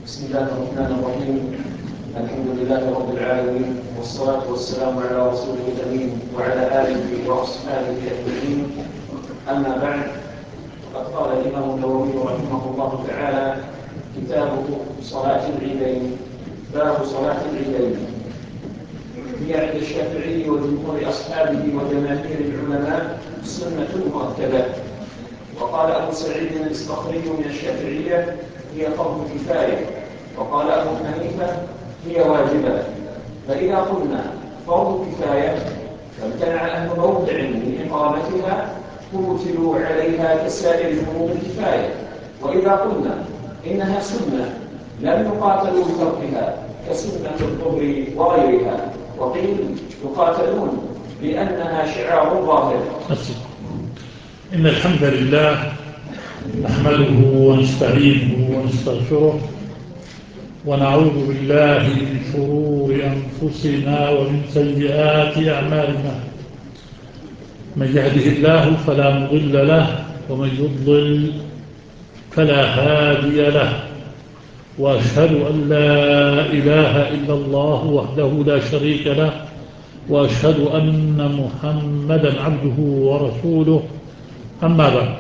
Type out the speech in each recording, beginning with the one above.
بسم الله الرحمن الرحيم. الحمد لله رب العالمين، والصلاة والسلام على رسوله الأمين وعلى آله وأصحابه أجمعين. أما بعد، فقد قال الإمام النووي رحمه الله تعالى: كتابه صلاة العيدين. باب صلاة العيدين هي عند الشافعي وجمهور أصحابه وجماهير العلماء سنة مؤكدة. وقال أبو سعيد الإسبخري من الشافعية: هي فرض كفاية. وقال أبو حنيفة: هي واجبة. فإذا قلنا فرض كفاية فامتنع أهل موضع من إقامتها قتلوا عليها كسائر فروض الكفاية. وإذا قلنا إنها سنة لم يقاتلوا بتركها كسنة الظهر وغيرها، وقيل يقاتلون لأنها شعار ظاهر. إن الحمد لله نحمده ونستعينه ونستغفره ونعوذ بالله من شرور أنفسنا ومن سيئات أعمالنا. من يهده الله فلا مضل له ومن يضلل فلا هادي له، وأشهد أن لا إله إلا الله وحده لا شريك له، وأشهد أن محمدا عبده ورسوله. أما بعد،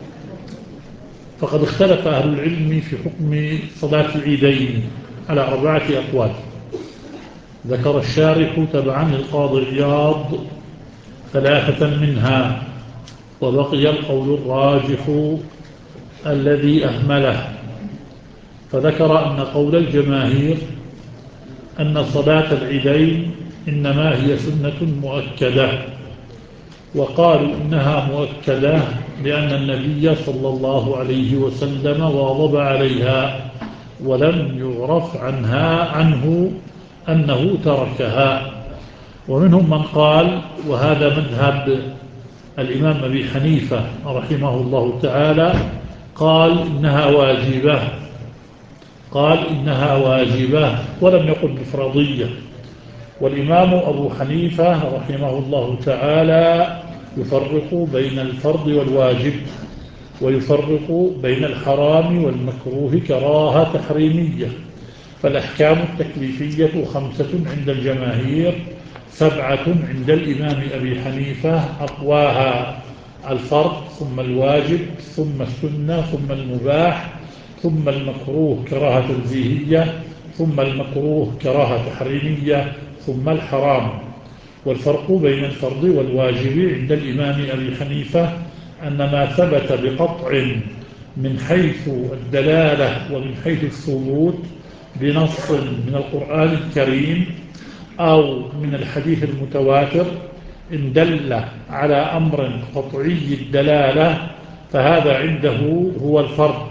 فقد اختلف أهل العلم في حكم صلاة العيدين على 4 أقوال. ذكر الشارح تبعا للقاضي عياض 3 منها، وبقي القول الراجح الذي أهمله. فذكر أن قول الجماهير أن صلاة العيدين إنما هي سنة مؤكدة، وقالوا إنها مؤكدة لأن النبي صلى الله عليه وسلم واظب عليها ولم يعرف عنه أنه تركها. ومنهم من قال، وهذا مذهب الإمام أبي حنيفة رحمه الله تعالى، قال إنها واجبة ولم يقل بفرضية. والإمام أبو حنيفة رحمه الله تعالى يفرق بين الفرض والواجب، ويفرق بين الحرام والمكروه كراهة تحريمية. فالأحكام التكليفية 5 عند الجماهير، 7 عند الإمام أبي حنيفة، أقواها الفرض ثم الواجب ثم السنة ثم المباح ثم المكروه كراهة تنزيهية ثم المكروه كراهة تحريمية ثم الحرام. والفرق بين الفرض والواجب عند الإمام أبي حنيفة أن ما ثبت بقطع من حيث الدلالة ومن حيث الثبوت بنص من القرآن الكريم أو من الحديث المتواتر إن دل على أمر قطعي الدلالة فهذا عنده هو الفرض.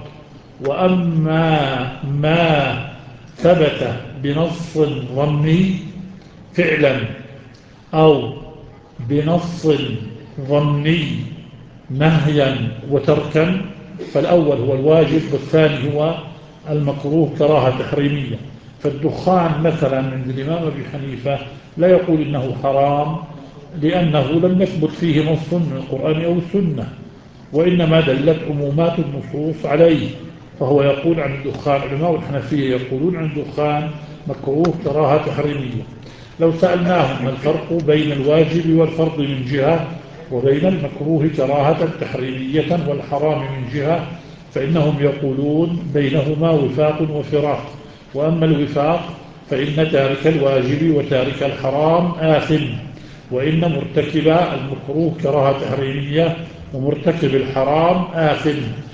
وأما ما ثبت بنص ظني فعلا أو بنص ظني نهيا وتركا فالأول هو الواجب والثاني هو المكروه كراهة تحريمية. فالدخان مثلا عند الإمام أبي حنيفة لا يقول إنه حرام لأنه لم يثبت فيه نص من القرآن أو السنة، وإنما دلت عمومات النصوص عليه، فهو يقول عن الدخان. علماء الحنفية يقولون عن الدخان مكروه كراهة تحريمية. لو سألناهم ما الفرق بين الواجب والفرض من جهة وبين المكروه كراهة تحريمية والحرام من جهة، فإنهم يقولون بينهما وفاق وفراق. وأما الوفاق فإن تارك الواجب وتارك الحرام آثم، وإن مرتكب المكروه كراهة تحريمية ومرتكب الحرام آثم.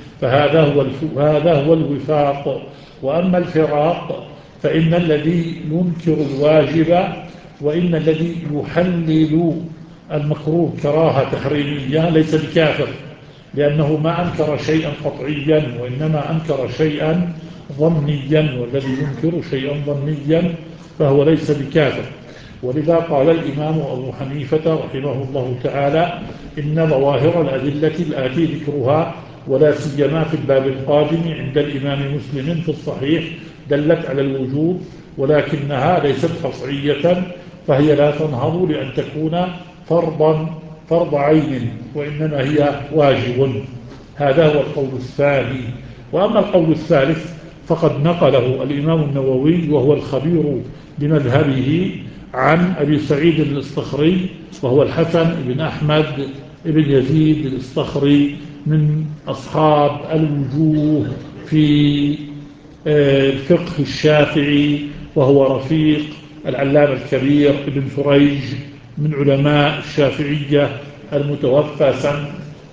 فهذا هو الوفاق. وأما الفراق فإن الذي ينكر الواجب وإن الذي يحلل المكروه كراهة تحريمية ليس بكافر، لأنه ما أنكر شيئا قطعيا وإنما أنكر شيئا ظنيا، والذي ينكر شيئا ظنيا فهو ليس بكافر. ولذا قال الإمام أبو حنيفة رحمه الله تعالى: إن ظواهر الأدلة الآتي ذكرها ولا سيما في الباب القادم عند الإمام مسلم في الصحيح دلت على الوجوب، ولكنها ليست قطعية، فهي لا تنهض لأن تكون فرض عين، وإنما هي واجب. هذا هو القول الثاني. وأما القول الثالث فقد نقله الإمام النووي وهو الخبير بمذهبه عن أبي سعيد الإصطخري، وهو الحسن بن أحمد بن يزيد الإصطخري، من أصحاب الوجوه في الفقه الشافعي، وهو رفيق العلامة الكبير ابن فريج من علماء الشافعية المتوفى سنة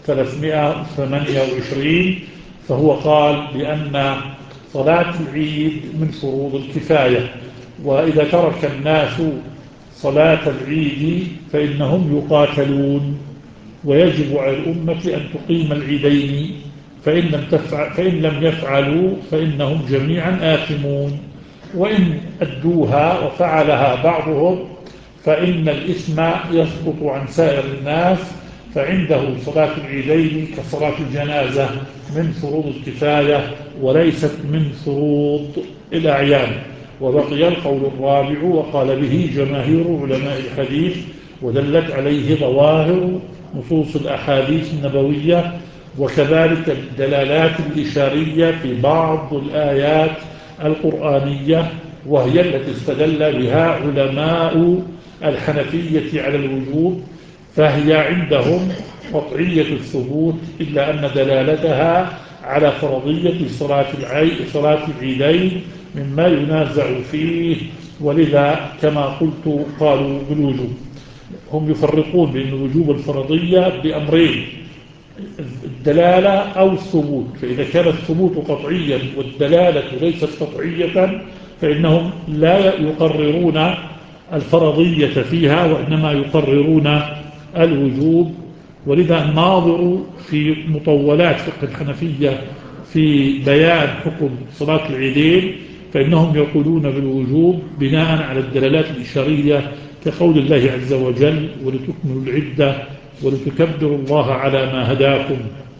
328. فهو قال بأن صلاة العيد من فروض الكفاية، وإذا ترك الناس صلاة العيد فإنهم يقاتلون، ويجب على الأمة أن تقيم العيدين، فإن لم يفعلوا فإنهم جميعا آثمون، وإن أدوها وفعلها بعضهم فإن الإثم يسقط عن سائر الناس، فعنده صلاة العيدين كصلاة الجنازة من فروض الكفاية وليست من فروض الأعيان. وبقي القول الرابع وقال به جماهير علماء الحديث، ودلت عليه ظواهر نصوص الأحاديث النبوية، وكذلك الدلالات الإشارية في بعض الآيات القرآنية، وهي التي استدل بها علماء الحنفية على الوجوب، فهي عندهم قطعية الثبوت، إلا أن دلالتها على فرضية صلاة العيدين مما ينازع فيه، ولذا كما قلت قالوا بالوجوب. هم يفرقون بين الوجوب الفرضية بأمرين: الدلالة أو الثبوت. فإذا كان الثبوت قطعيا والدلالة ليست قطعية فإنهم لا يقررون الفرضية فيها، وإنما يقررون الوجوب. ولذا الناظر في مطولات فقه الحنفية في بيان حكم صلاة العيدين فإنهم يقولون بالوجوب بناء على الدلالات الإشارية، كقول الله عز وجل: ولتكملوا العدة ولتكبروا الله على ما هداكم.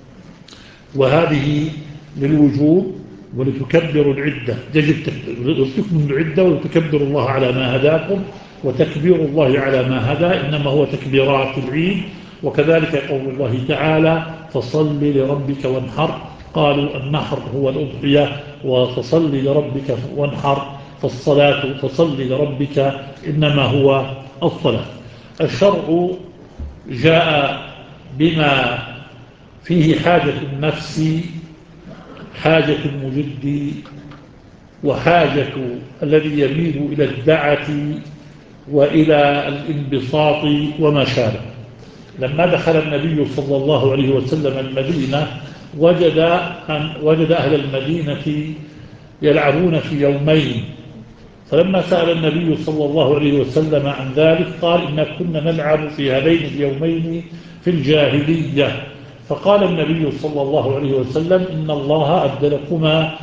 وهذه للوجوب، ولتكبروا العدة يجب ولتكملوا العدة ولتكبروا الله على ما هداكم، وتكبير الله على ما هدى إنما هو تكبيرات العيد. وكذلك قول الله تعالى: فصل لربك وانحر. قالوا النحر هو الأضحية، وفصل لربك وانحر، فالصلاة فصل لربك إنما هو الصلاة. الشرع جاء بما فيه حاجة النفس، حاجة المجد، وحاجة الذي يميل إلى الدعة وإلى الانبساط وما شابه. لما دخل النبي صلى الله عليه وسلم المدينة وجد أهل المدينة يلعبون في يومين، فلما سأل النبي صلى الله عليه وسلم عن ذلك قال: إن كنا نلعب في هذين اليومين في الجاهلية. فقال النبي صلى الله عليه وسلم: إن الله أبدلكما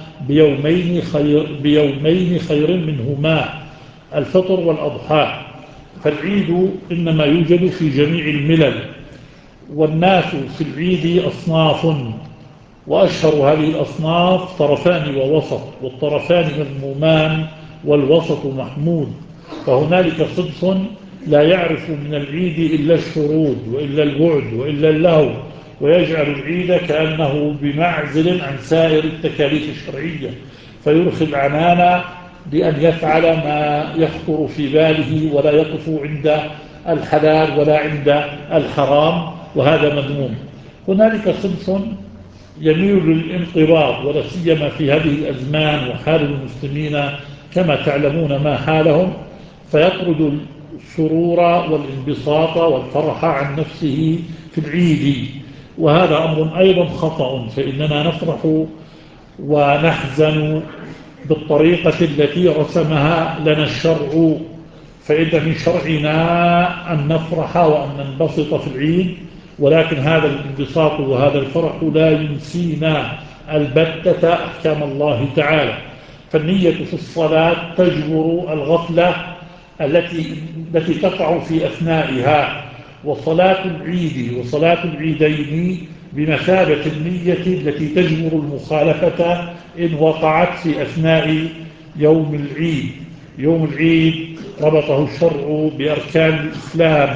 بيومين خير منهما، الفطر والأضحى. فالعيد إنما يوجد في جميع الملل، والناس في العيد أصناف، وأشهر هذه الأصناف طرفان ووسط، والطرفان مذمومان والوسط محمود. فهنالك صنف لا يعرف من العيد إلا الشرود وإلا البعد وإلا اللهو، ويجعل العيد كأنه بمعزل عن سائر التكاليف الشرعية، فيرخي العنان بأن يفعل ما يخطر في باله، ولا يقف عند الحلال ولا عند الحرام، وهذا مذموم. هنالك صنف يميل للانقباض، ولا سيما في هذه الأزمان وحال المسلمين كما تعلمون ما حالهم، فيطرد السرور والانبساط والفرح عن نفسه في العيد، وهذا أمر أيضا خطأ. فإننا نفرح ونحزن بالطريقة التي رسمها لنا الشرع، فإن من شرعنا أن نفرح وأن ننبسط في العيد، ولكن هذا الانبساط وهذا الفرح لا ينسينا البتة أحكام الله تعالى. فالنية في الصلاة تجبر الغفلة التي تقع في أثنائها، وصلاة العيد وصلاة العيدين بمثابة النية التي تجبر المخالفة إن وقعت في أثناء يوم العيد. يوم العيد ربطه الشرع بأركان الإسلام،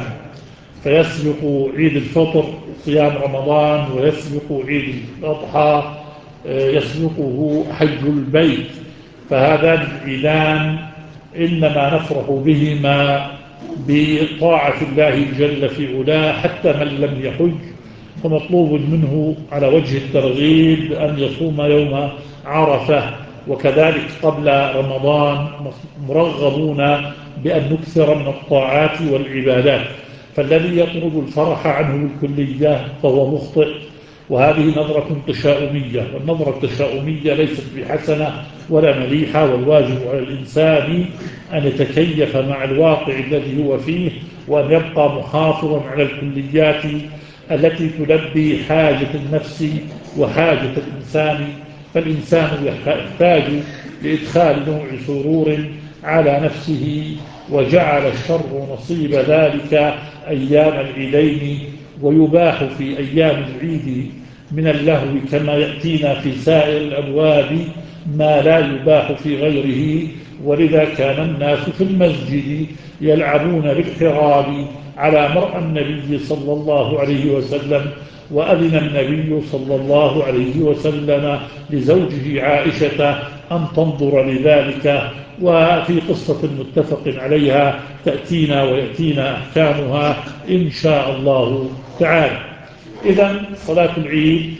فيسبق عيد الفطر صيام رمضان، ويسبق عيد الأضحى يسبقه حج البيت، فهذان العيدان إنما نفرح بهما بطاعة الله جل في علاه. حتى من لم يحج فمطلوب منه على وجه الترغيب أن يصوم يوم عرفة، وكذلك قبل رمضان مرغبون بأن نكثر من الطاعات والعبادات. فالذي يطلب الفرح عنه بالكلية فهو مخطئ، وهذه نظرة تشاؤمية، والنظرة التشاؤمية ليست بحسنة ولا مليحة. والواجب على الإنسان أن يتكيف مع الواقع الذي هو فيه، وأن يبقى محافظا على الكليات التي تلبي حاجة النفس وحاجة الإنسان. فالإنسان يحتاج لإدخال نوع سرور على نفسه، وجعل الشر نصيب ذلك أيام العيدين، ويباح في أيام العيد من اللهو كما يأتينا في سائر الأبواب ما لا يباح في غيره. ولذا كان الناس في المسجد يلعبون بالحراب على مرأى النبي صلى الله عليه وسلم، وأذن النبي صلى الله عليه وسلم لزوجه عائشة أن تنظر لذلك. وفي قصة متفق عليها تأتينا ويأتينا أحكامها إن شاء الله تعالى. إذن صلاة العيد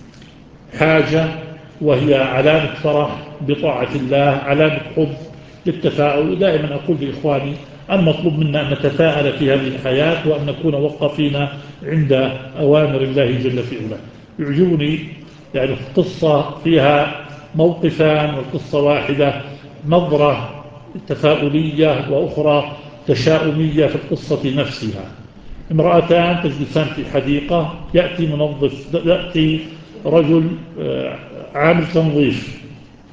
حاجة، وهي علامة فرح بطاعة الله، علامة حب للتفاؤل. دائما أقول لإخواني المطلوب منا أن نتفاءل في هذه الحياة، وأن نكون وقفين عند أوامر الله جل في علاه. يعجبني يعني قصة فيها موقفان والقصة واحدة، نظرة تفاؤلية وأخرى تشاؤمية في القصة نفسها. امرأتان تجلسان في حديقة، يأتي رجل عامل تنظيف،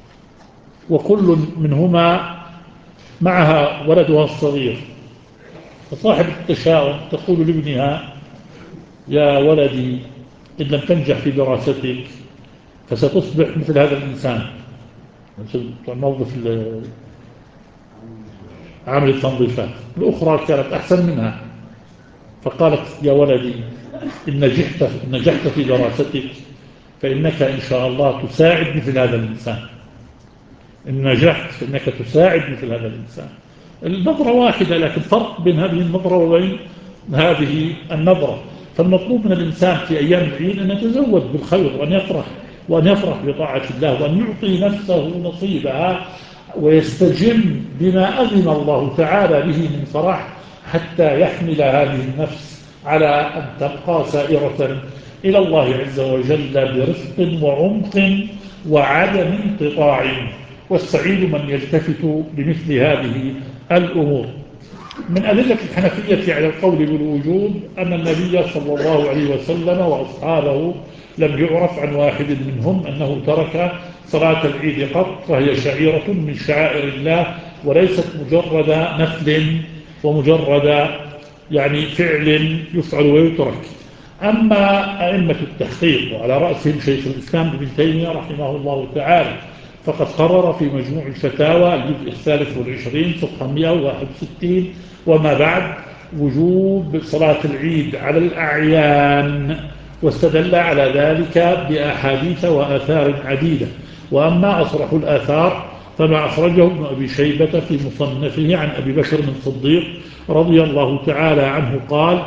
وكل منهما معها ولدها الصغير. فصاحب التشاؤم تقول لابنها: يا ولدي، إن لم تنجح في دراستك فستصبح مثل هذا الإنسان، موظف عامل التنظيفات. الأخرى كانت أحسن منها، فقالت: يا ولدي، إن نجحت في دراستك فإنك إن شاء الله تساعد مثل هذا الإنسان. إن نجحت فإنك تساعد مثل هذا الإنسان. النظرة واحدة، لكن فرق بين هذه النظرة وبين هذه النظرة. فالمطلوب من الإنسان في أيام العيد أن يتزود بالخير، وأن يفرح بطاعة الله، وأن يعطي نفسه نصيبها، ويستجم بما أذن الله تعالى به من فرح، حتى يحمل هذه النفس على أن تبقى سائرة إلى الله عز وجل برفق وعمق وعدم انقطاع. والسعيد من يلتفت لمثل هذه الأمور. من أدلة الحنفية على القول بالوجوب أن النبي صلى الله عليه وسلم وأصحابه لم يعرف عن واحد منهم أنه ترك صلاة العيد قط، فهي شعيرة من شعائر الله، وليست مجرد نفل ومجرد يعني فعل يفعل ويترك. أما أئمة التحقيق وعلى رأسهم شيخ الإسلام ابن تيمية رحمه الله تعالى، فقد قرر في مجموع الفتاوى الجزء 23 صفحة 161 وما بعد وجوب صلاة العيد على الأعيان، واستدل على ذلك بأحاديث وآثار عديدة. وأما أصرح الآثار فما أخرجه ابن أبي شيبة في مصنفه عن أبي بكر بن صديق رضي الله تعالى عنه قال: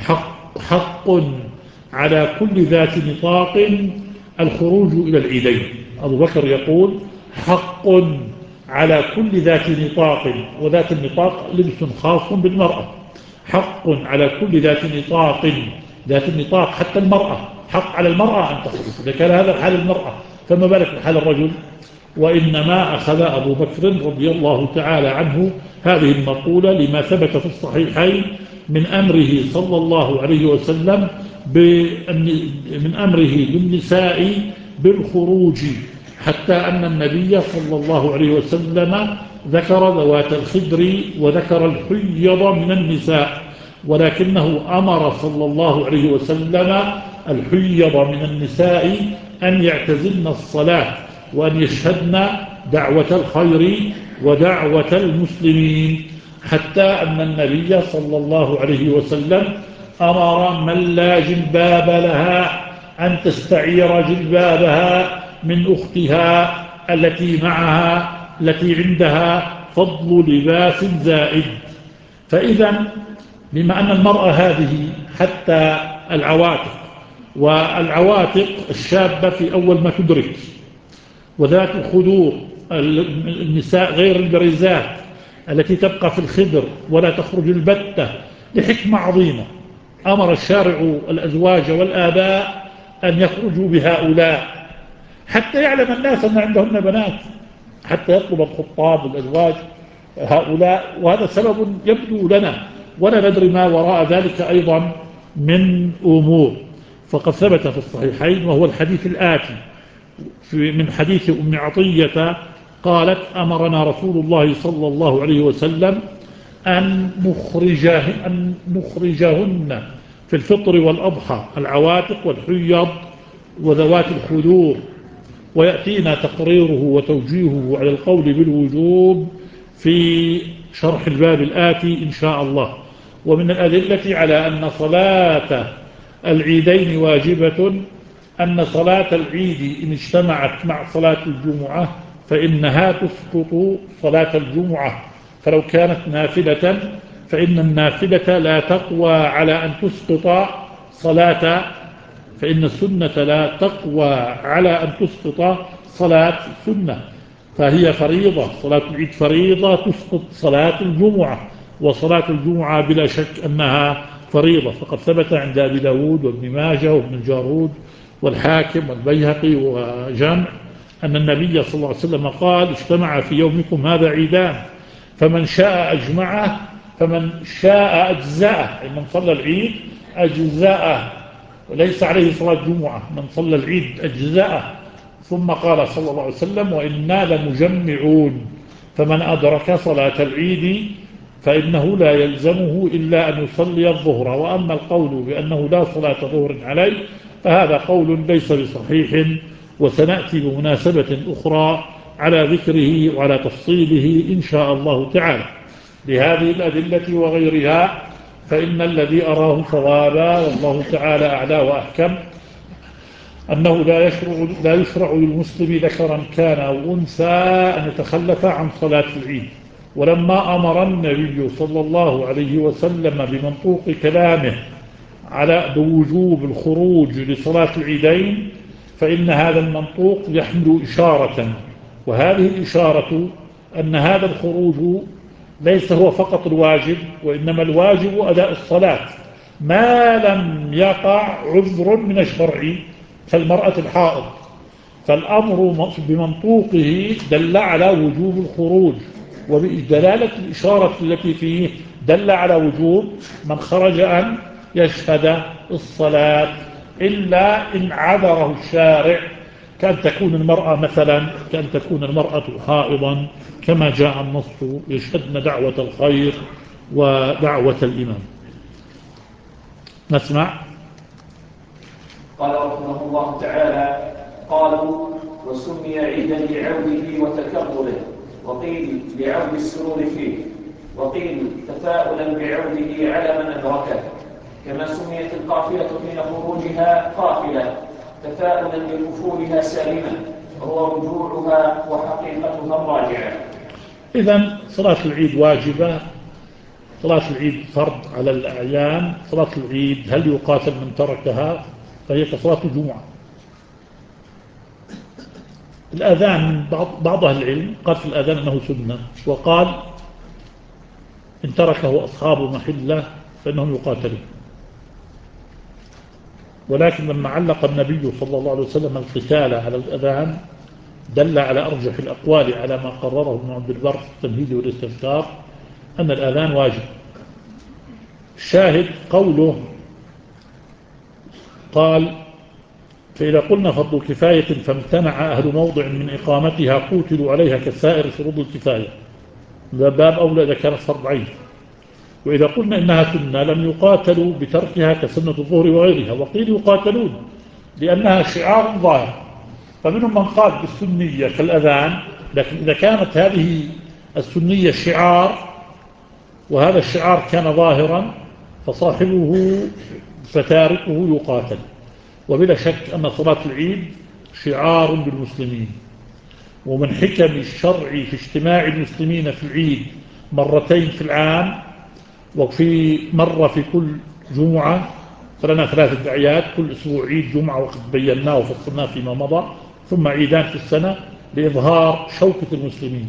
حق على كل ذات نطاق الخروج إلى العيدين. أبو بكر يقول: حق على كل ذات نطاق، وذات النطاق لبس خاص بالمرأة. حق على كل ذات نطاق، ذات النطاق حتى المرأة، حق على المرأة أن تخرج. إذا كان هذا حال المرأة فما بالك بحال الرجل؟ وإنما أخذ أبو بكر رضي الله تعالى عنه هذه المقولة لما ثبت في الصحيحين من أمره صلى الله عليه وسلم من أمره للنساء بالخروج، حتى أن النبي صلى الله عليه وسلم ذكر ذوات الخدر وذكر الحيض من النساء، ولكنه أمر صلى الله عليه وسلم الحيض من النساء أن يعتزلن الصلاة، وأن يشهدن دعوة الخير ودعوة المسلمين، حتى أن النبي صلى الله عليه وسلم أمر من لا جلباب لها أن تستعير جلبابها من أختها التي معها التي عندها فضل لباس زائد. فإذا بما أن المرأة هذه حتى العواتق، والعواتق الشابة في أول ما تدرك، وذات الخدور النساء غير البريزات التي تبقى في الخدر ولا تخرج البتة، لحكمة عظيمة أمر الشارع الأزواج والآباء أن يخرجوا بهؤلاء حتى يعلم الناس أن عندهن بنات، حتى يطلب الخطاب والأزواج هؤلاء، وهذا سبب يبدو لنا ولا ندري ما وراء ذلك أيضا من أمور. فقد ثبت في الصحيحين، وهو الحديث الآتي من حديث أم عطية قالت: أمرنا رسول الله صلى الله عليه وسلم أن نخرجهن في الفطر والأضحى العواتق والحيض وذوات الخدور، ويأتينا تقريره وتوجيهه على القول بالوجوب في شرح الباب الآتي إن شاء الله. ومن الأدلة على أن صلاة العيدين واجبة أن صلاة العيد إن اجتمعت مع صلاة الجمعة فإنها تسقط صلاة الجمعة، فلو كانت نافلة فإن النافلة لا تقوى على أن تسقط صلاة، فإن السنة لا تقوى على أن تسقط صلاة السنة، فهي فريضة. صلاة العيد فريضة تسقط صلاة الجمعة، وصلاة الجمعة بلا شك أنها فريضة. فقد ثبت عند أبي داود وابن ماجه وابن الجارود والحاكم والبيهقي وجمع أن النبي صلى الله عليه وسلم قال: اجتمع في يومكم هذا عيدان، فمن شاء أجمعه فمن شاء أجزاءه، من صلى العيد أجزاءه وليس عليه صلاة جمعة، من صلى العيد أجزاءه. ثم قال صلى الله عليه وسلم: وإنا لمجمعون، فمن أدرك صلاة العيد فإنه لا يلزمه إلا أن يصلي الظهر. وأما القول بأنه لا صلاة ظهر عليه فهذا قول ليس بصحيح، وسنأتي بمناسبة أخرى على ذكره وعلى تفصيله إن شاء الله تعالى. لهذه الأدلة وغيرها فإن الذي أراه صوابا والله تعالى أعلى وأحكم أنه لا يشرع للمسلم ذكرا كان أو أنثى أن يتخلف عن صلاة العيد. ولما أمر النبي صلى الله عليه وسلم بمنطوق كلامه على بوجوب الخروج لصلاة العيدين فإن هذا المنطوق يحمل إشارة، وهذه الإشارة أن هذا الخروج ليس هو فقط الواجب، وإنما الواجب أداء الصلاة ما لم يقع عذر من الشرع كالمرأة الحائض، فالأمر بمنطوقه دل على وجوب الخروج، وبدلالة الإشارة التي فيه دل على وجوب من خرج أن يشهد الصلاة، إلا إن عذره الشارع، كأن تكون المرأة مثلا كأن تكون المرأة حائضا كما جاء النص يشهدن دعوة الخير ودعوة الإمام. نسمع. قال رحمه الله تعالى: قالوا: وسمي عيدا لعوده وتكرره، وقيل لعود السرور فيه، وقيل تفاؤلا بعوده على من أدركه، كما سميت القافلة حين خروجها قافلة تفاؤلا لكفورها سالمة، وهو رجوعها وحقيقتها الراجعة. إذن صلاة العيد واجبة، صلاة العيد فرض على الأعيان. صلاة العيد هل يقاتل من تركها؟ فهي كصلاة الجمعة. الأذان من بعض أهل العلم قال في الأذان أنه سنة، وقال إن تركه أصحاب محلة فإنهم يقاتلون. ولكن لما علق النبي صلى الله عليه وسلم القتال على الأذان دل على أرجح الأقوال على ما قرره ابن عبد البر في التمهيد والاستذكار أن الأذان واجب. الشاهد قوله قال: فإذا قلنا فرض كفاية فامتنع أهل موضع من إقامتها قوتلوا عليها كسائر فروض الكفاية، ذا باب أولى إذا كانت فرض عين. وإذا قلنا إنها سنة لم يقاتلوا بتركها كسنة الظهر وغيرها، وقيل يقاتلون لأنها شعار ظاهر، فمنهم من قال بالسنية كالأذان، لكن إذا كانت هذه السنية شعار وهذا الشعار كان ظاهرا فتاركه يقاتل. وبلا شك أن صلاة العيد شعار للمسلمين، ومن حكم الشرع في اجتماع المسلمين في العيد مرتين في العام، وفي مرة في كل جمعة، فلنا 3 أعياد، كل أسبوع عيد جمعة وقد بيناه وفصلناه فيما مضى، ثم عيدان في السنة لإظهار شوكة المسلمين،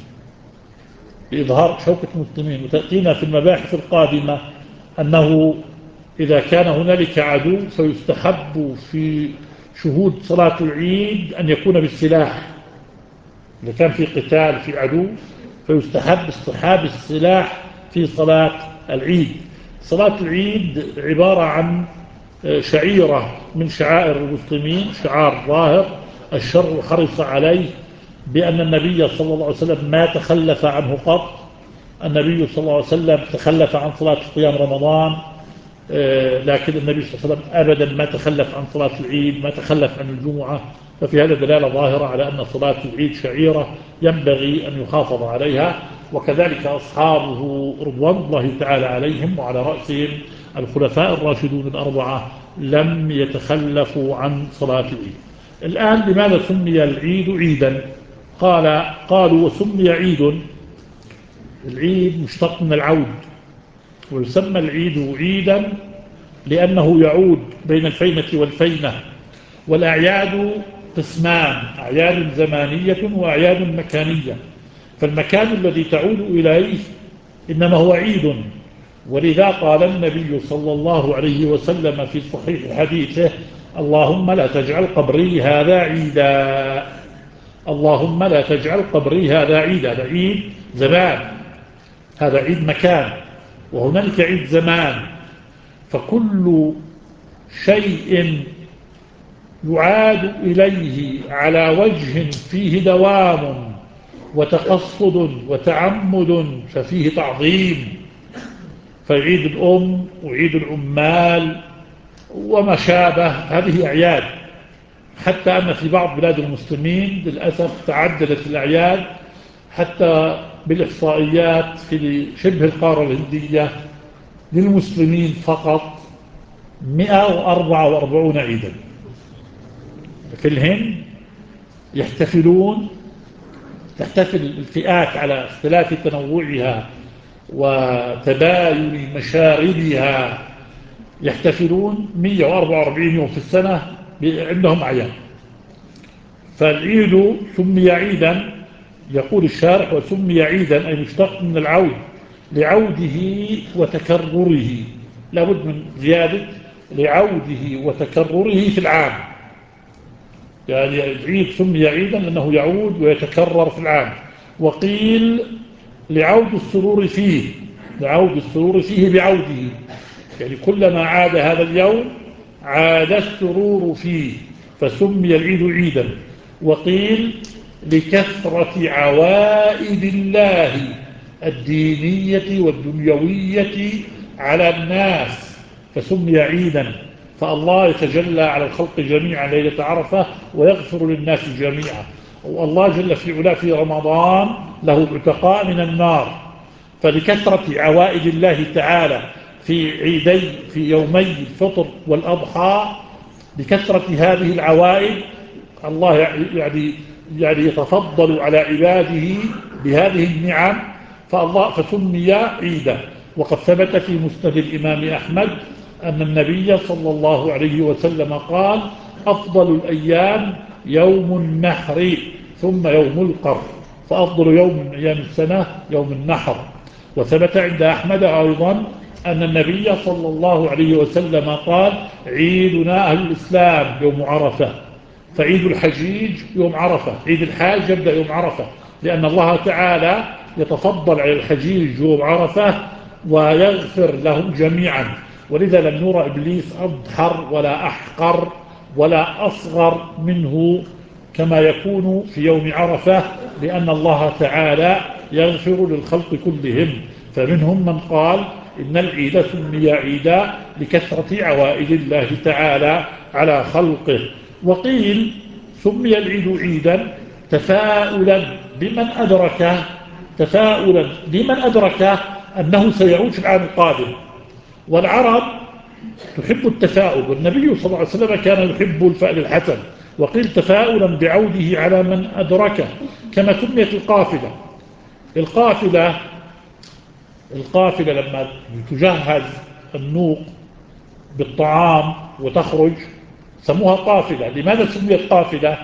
لإظهار شوكة المسلمين. وتأتينا في المباحث القادمة أنه إذا كان هنالك عدو فيستحب في شهود صلاة العيد أن يكون بالسلاح. إذا كان في قتال في عدو فيستحب اصطحاب السلاح في صلاة العيد. صلاة العيد عبارة عن شعيرة من شعائر المسلمين، شعار ظاهر الشرع حرص عليه، بأن النبي صلى الله عليه وسلم ما تخلف عنه قط. النبي صلى الله عليه وسلم تخلف عن صلاة قيام رمضان، لكن النبي صلى الله عليه وسلم أبدا ما تخلف عن صلاة العيد، ما تخلف عن الجمعة. ففي هذا دلالة ظاهرة على أن صلاة العيد شعيرة ينبغي أن يحافظ عليها، وكذلك أصحابه رضوان الله تعالى عليهم وعلى رأسهم الخلفاء الراشدون الأربعة لم يتخلفوا عن صلاة العيد. الآن لماذا سمي العيد عيدا؟ قالوا وسمي عيد، العيد مشتق من العود، ويسمى العيد عيدا لأنه يعود بين الفينة والفينة. والأعياد قسمان، أعياد زمانية وأعياد مكانية، فالمكان الذي تعود إليه إنما هو عيد. ولذا قال النبي صلى الله عليه وسلم في صحيح حديثه: اللهم لا تجعل قبري هذا عيدا، اللهم لا تجعل قبري هذا عيدا. هذا عيد زمان، هذا عيد مكان، وهنالك عيد زمان. فكل شيء يعاد إليه على وجه فيه دوام وتقصد وتعمد ففيه تعظيم. فعيد الأم وعيد العمال وما شابه هذه أعياد، حتى أن في بعض بلاد المسلمين للأسف تعددت الأعياد، حتى بالإحصائيات في شبه القارة الهندية للمسلمين فقط 144 عيدا. في الهند يحتفلون، تحتفل الفئات على اختلاف تنوعها وتباين مشاربها، يحتفلون 144 يوم في السنة عندهم أعياد. فالعيد سمي عيدا، يقول الشارح: وسمي عيدا أي مشتق من العود لعوده وتكرره، لابد من زيادة لعوده وتكرره في العام. يعني العيد سمي عيدا لأنه يعود ويتكرر في العام. وقيل لعود السرور فيه، لعود السرور فيه بعوده، يعني كلما عاد هذا اليوم عاد السرور فيه، فسمي العيد عيدا. وقيل لكثرة عوائد الله الدينية والدنيوية على الناس فسمي عيدا، فالله يتجلى على الخلق جميعا ليلة عرفة ويغفر للناس جميعا. والله جل في علاه في رمضان له عتقاء من النار، فلكثرة عوائد الله تعالى في عيدي في يومي الفطر والأضحى، بكثرة هذه العوائد الله يعني يتفضل على عباده بهذه النعم، فسمي عيدا. وقد ثبت في مسند الإمام أحمد أن النبي صلى الله عليه وسلم قال: أفضل الأيام يوم النحر ثم يوم القر، فأفضل يوم من أيام السنة يوم النحر. وثبت عند أحمد أيضا أن النبي صلى الله عليه وسلم قال: عيدنا أهل الإسلام يوم عرفة، فعيد الحجيج يوم عرفة، عيد الحاج يبدأ يوم عرفة، لأن الله تعالى يتفضل على الحجيج يوم عرفة ويغفر لهم جميعا. ولذا لم يرى إبليس أضحر ولا أحقر ولا أصغر منه كما يكون في يوم عرفة، لأن الله تعالى يغفر للخلق كلهم. فمنهم من قال إن العيد سمي عيدا لكثرة عوائد الله تعالى على خلقه. وقيل سمي العيد عيدا تفاؤلا بمن أدرك أنه سيعود في العام القادم. والعرب تحب التفاؤل، والنبي صلى الله عليه وسلم كان يحب الفأل الحسن، وقيل تفاؤلا بعوده على من أدركه، كما سميت القافلة. القافلة لما تجهز النوق بالطعام وتخرج سموها قافلة. لماذا سميت قافلة؟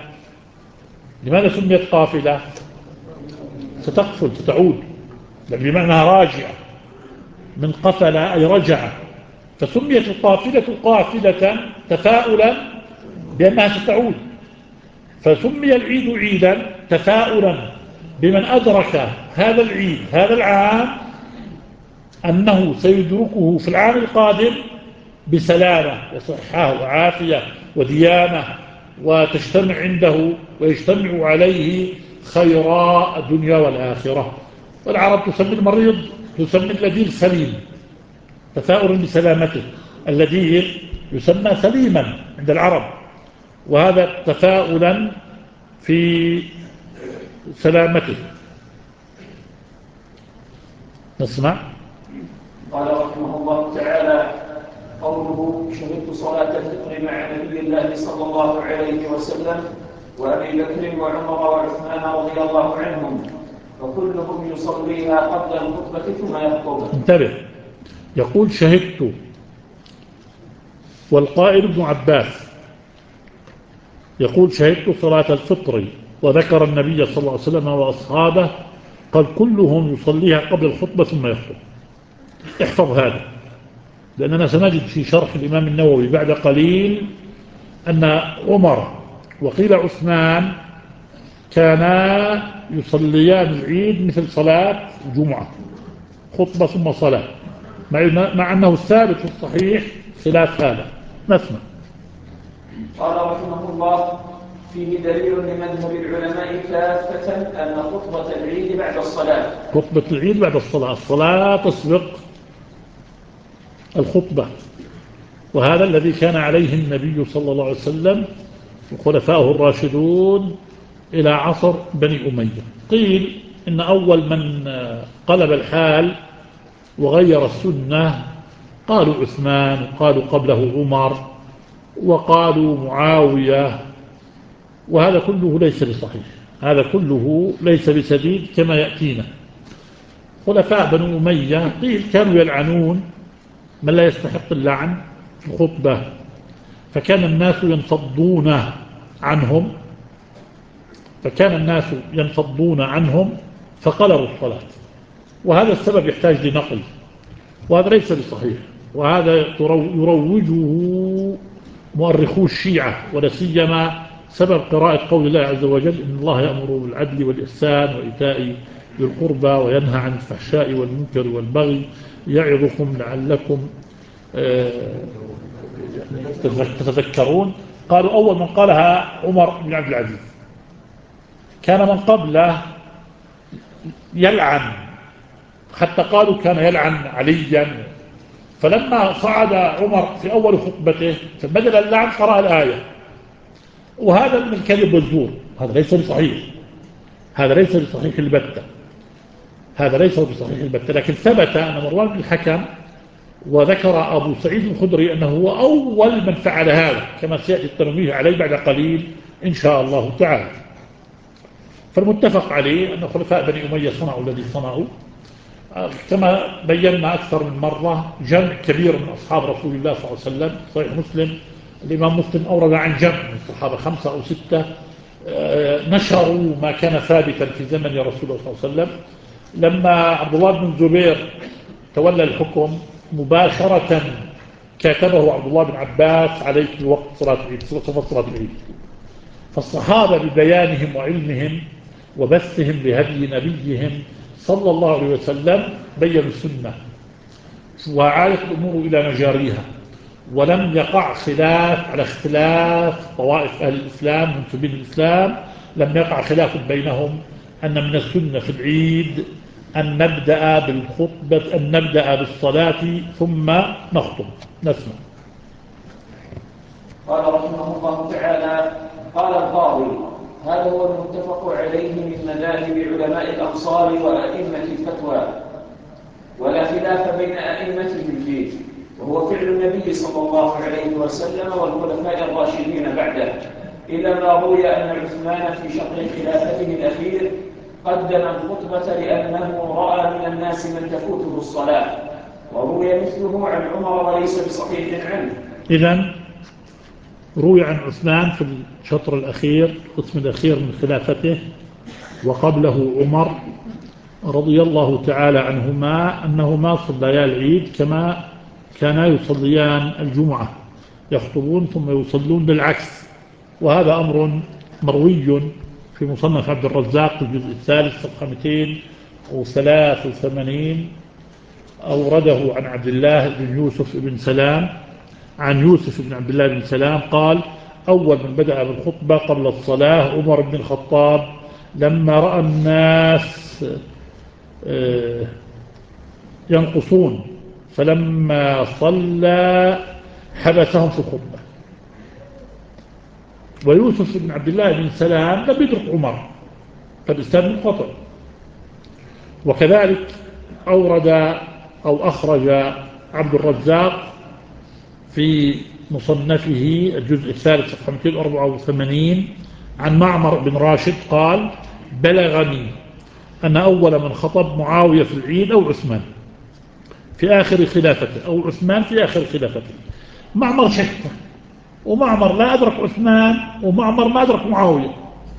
ستقفل، ستعود، بمعنى راجعة، من قفل أي رجع، فسميت القافلة قافلة تفاؤلا بأنها ستعود. فسمي العيد عيدا تفاؤلا بمن أدرك هذا العيد هذا العام أنه سيدركه في العام القادم بسلامة وصحة وعافية وديانة، وتجتمع عنده ويجتمع عليه خيراء الدنيا والآخرة. والعرب تسمي المريض، تسمي اللذيذ سليم، تفاؤل بسلامته. اللذيذ يسمى سليما عند العرب، وهذا تفاؤلا في سلامته. نسمع. قال رحمه الله تعالى: قوله شهدت صلاة الفطر مع نبي الله صلى الله عليه وسلم وأبي بكر وعمر وعثمان رضي الله عنهم، وكلهم يصليها قبل الخطبة ثم يخطب. انتبه، يقول شهدت، والقائل ابن عباس يقول شهدت صلاة الفطر، وذكر النبي صلى الله عليه وسلم وأصحابه قال كلهم يصليها قبل الخطبة ثم يخطب. احفظ هذا، لأننا سنجد في شرح الإمام النووي بعد قليل أن عمر وقيل عثمان كانا يصليان العيد مثل صلاة الجمعة، خطبة ثم صلاة، مع أنه الثابت في الصحيح خلاف هذا. نسمع. قال رحمه الله: فيه دليل لمذهب العلماء كافة أن خطبة العيد بعد الصلاة. خطبة العيد بعد الصلاة، الصلاة تسبق الخطبة، وهذا الذي كان عليه النبي صلى الله عليه وسلم وخلفائه الراشدون إلى عصر بني أمية. قيل إن أول من قلب الحال وغير السنة قالوا عثمان، وقالوا قبله عمر، وقالوا معاوية، وهذا كله ليس بصحيح، هذا كله ليس بسديد كما يأتينا. خلفاء بني أمية قيل كانوا يلعنون من لا يستحق اللعن في الخطبة، فكان الناس ينفضون عنهم فقلبوا الصلاة، وهذا السبب يحتاج لنقل، وهذا ليس بصحيح، وهذا يروجه مؤرخو الشيعة، ولا سيما سبب قراءة قول الله عز وجل: إن الله يأمر بالعدل والإحسان وإيتاء ذي القربى وينهى عن الفحشاء والمنكر والبغي يعظكم لعلكم تتذكرون. قالوا أول من قالها عمر بن عبد العزيز، كان من قبله يلعن، حتى قالوا كان يلعن عليا، فلما صعد عمر في أول خطبته فبدل اللعن قرأ الآية، وهذا من الكذب والزور، هذا ليس بصحيح، هذا ليس بصحيح البتة، هذا ليس بصحيح البتة. لكن ثبت أن مروان بن الحكم وذكر أبو سعيد الخدري أنه هو أول من فعل هذا، كما سيأتي التنويه عليه بعد قليل إن شاء الله تعالى. فالمتفق عليه أن خلفاء بني أمية صنعوا الذي صنعوا، كما بينا أكثر من مرة. جمع كبير من أصحاب رسول الله صلى الله عليه وسلم، صحيح مسلم، الإمام مسلم أورد عن جمع من الصحابة 5 أو 6 نشروا ما كان ثابتا في زمن رسول الله صلى الله عليه وسلم. لما عبد الله بن الزبير تولى الحكم مباشرة كاتبه عبد الله بن عباس عليك وقت صلاة العيد، فالصحابة ببيانهم وعلمهم وبثهم لهدي نبيهم صلى الله عليه وسلم بيّنوا السنة، وعادت الأمور إلى مجاريها، ولم يقع خلاف على اختلاف طوائف أهل الإسلام منسوبين الإسلام، لم يقع خلاف بينهم أن من السنة في العيد أن نبدأ بالخطبة، أن نبدأ بالصلاة ثم نخطب. نسمع. قال رحمه الله تعالى: قال القاضي: هذا هو المتفق عليه من مذاهب علماء الأمصار وأئمة الفتوى، ولا خلاف بين أئمتهم فيه، وهو فعل النبي صلى الله عليه وسلم والخلفاء الراشدين بعده، إلا ما روي أن عثمان في شطر خلافته الأخير قدم الخطبة لأنه رأى من الناس من تفوته الصلاة، وروي مثله عن عمر وليس بصحيح عنه. إذن روي عن عثمان في الشطر الأخير، القسم الأخير من خلافته، وقبله عمر رضي الله تعالى عنهما أنهما صليا العيد كما كانا يصليان الجمعة، يخطبون ثم يصلون بالعكس. وهذا أمر مروي في مصنف عبد الرزاق في الجزء الثالث صفحة 283، أورده عن عبد الله بن يوسف بن سلام عن يوسف بن عبد الله بن سلام قال: أول من بدأ بالخطبة قبل الصلاة عمر بن الخطاب لما رأى الناس ينقصون، فلما صلى حبسهم في الخطبة. ويوسف بن عبد الله بن سلام لم يدرك عمر، فالإسلام منقطع. وكذلك أورد أو أخرج عبد الرزاق في مصنفه الجزء الثالث صفحة 284 عن معمر بن راشد قال: بلغني أن أول من خطب معاوية في العيد أو عثمان في آخر خلافته، أو عثمان في آخر خلافته. معمر شك، ومعمر لا أدرك عثمان، ومعمر ما أدرك معاوية.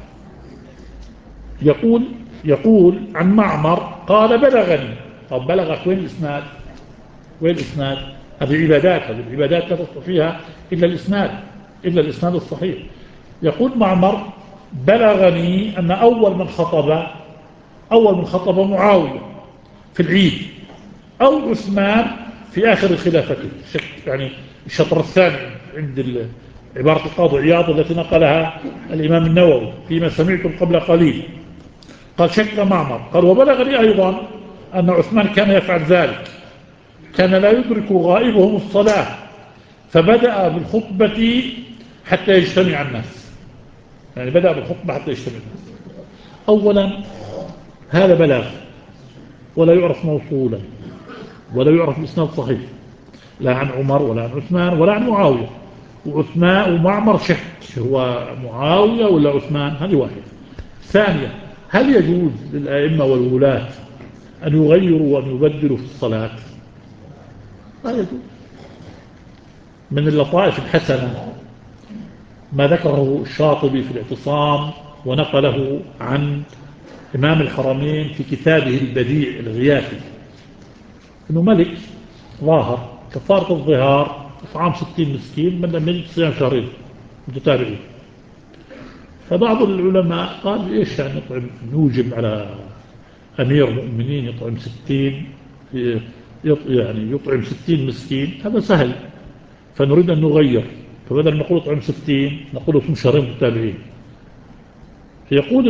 يقول عن معمر قال: بلغني. طب بلغك وين الإسناد؟ وين الإسناد؟ هذه عبادات لا تصل فيها إلا الإسناد الصحيح. يقول معمر: بلغني أن أول من خطب معاوية في العيد أو عثمان في آخر خلافته، يعني الشطر الثاني عند عبارة القاضي عياض التي نقلها الإمام النووي فيما سمعتم قبل قليل. قال: شك معمر. قال: وبلغني أيضا أن عثمان كان يفعل ذلك، كان لا يدرك غائبهم الصلاة فبدأ بالخطبة حتى يجتمع الناس. يعني بدأ بالخطبة حتى يجتمع الناس. أولا هذا بلاغ ولا يعرف موصولا ولا يعرف بإسناد صحيح، لا عن عمر ولا عن عثمان ولا عن معاوية. وعثمان ومعمر شك هو معاوية ولا عثمان، هذه واحدة. ثانيا، هل يجوز للأئمة والولاة أن يغيروا وأن يبدلوا في الصلاة؟ لا يجوز. من اللطائف الحسنة ما ذكره الشاطبي في الاعتصام ونقله عن إمام الحرمين في كتابه البديع الغياثي، إنه ملك ظاهر كفارة الظهار إطعام 60 مسكين من لم يجد صيام شهرين متتابعين. فبعض العلماء قال: إيش يعني نوجب على أمير مؤمنين يطعم 60 يعني يطعم 60 مسكين؟ هذا سهل، فنريد أن نغير، فبدل نقول اطعم 60 نقول صم شهرين متتابعين. فيقول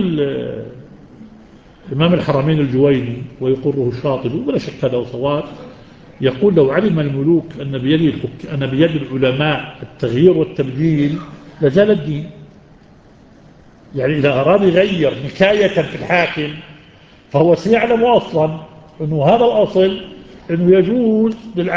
إمام الحرمين الجويني ويقره الشاطبي ولا شك هذا صواب، يقول: لو علم الملوك أن بيد العلماء التغيير والتبديل لزال الدين. يعني إذا أراد يغير نكاية في الحاكم فهو سيعلم أصلا أنه هذا الأصل أنه يجوز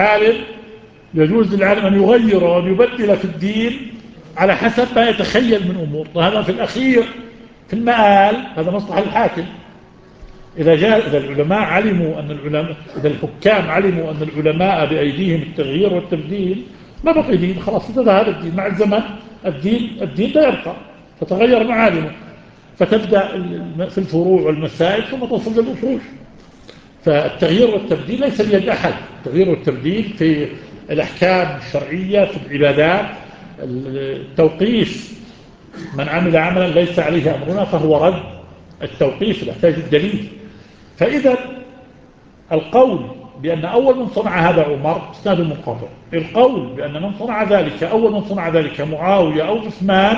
للعالم أن يغير وأن يبدل في الدين على حسب ما يتخيل من أمور. وهذا في الأخير في المآل هذا مصلحة الحاكم. إذا العلماء علموا إذا الحكام علموا أن العلماء بأيديهم التغيير والتبديل، ما بقي دين، خلاص انتهى هذا الدين. مع الزمن الدين لا يبقى، تتغير معالمه، فتبدأ في الفروع والمسائل ثم تصل للأصول. فالتغيير والتبديل ليس بيد أحد. التغيير والتبديل في الأحكام الشرعية، في العبادات، التوقيف، من عمل عملا ليس عليه أمرنا فهو رد. التوقيف يحتاج الدليل. فإذا القول بأن أول من صنع هذا عمر اسناد منقطع، القول بأن أول من صنع ذلك معاوية أو عثمان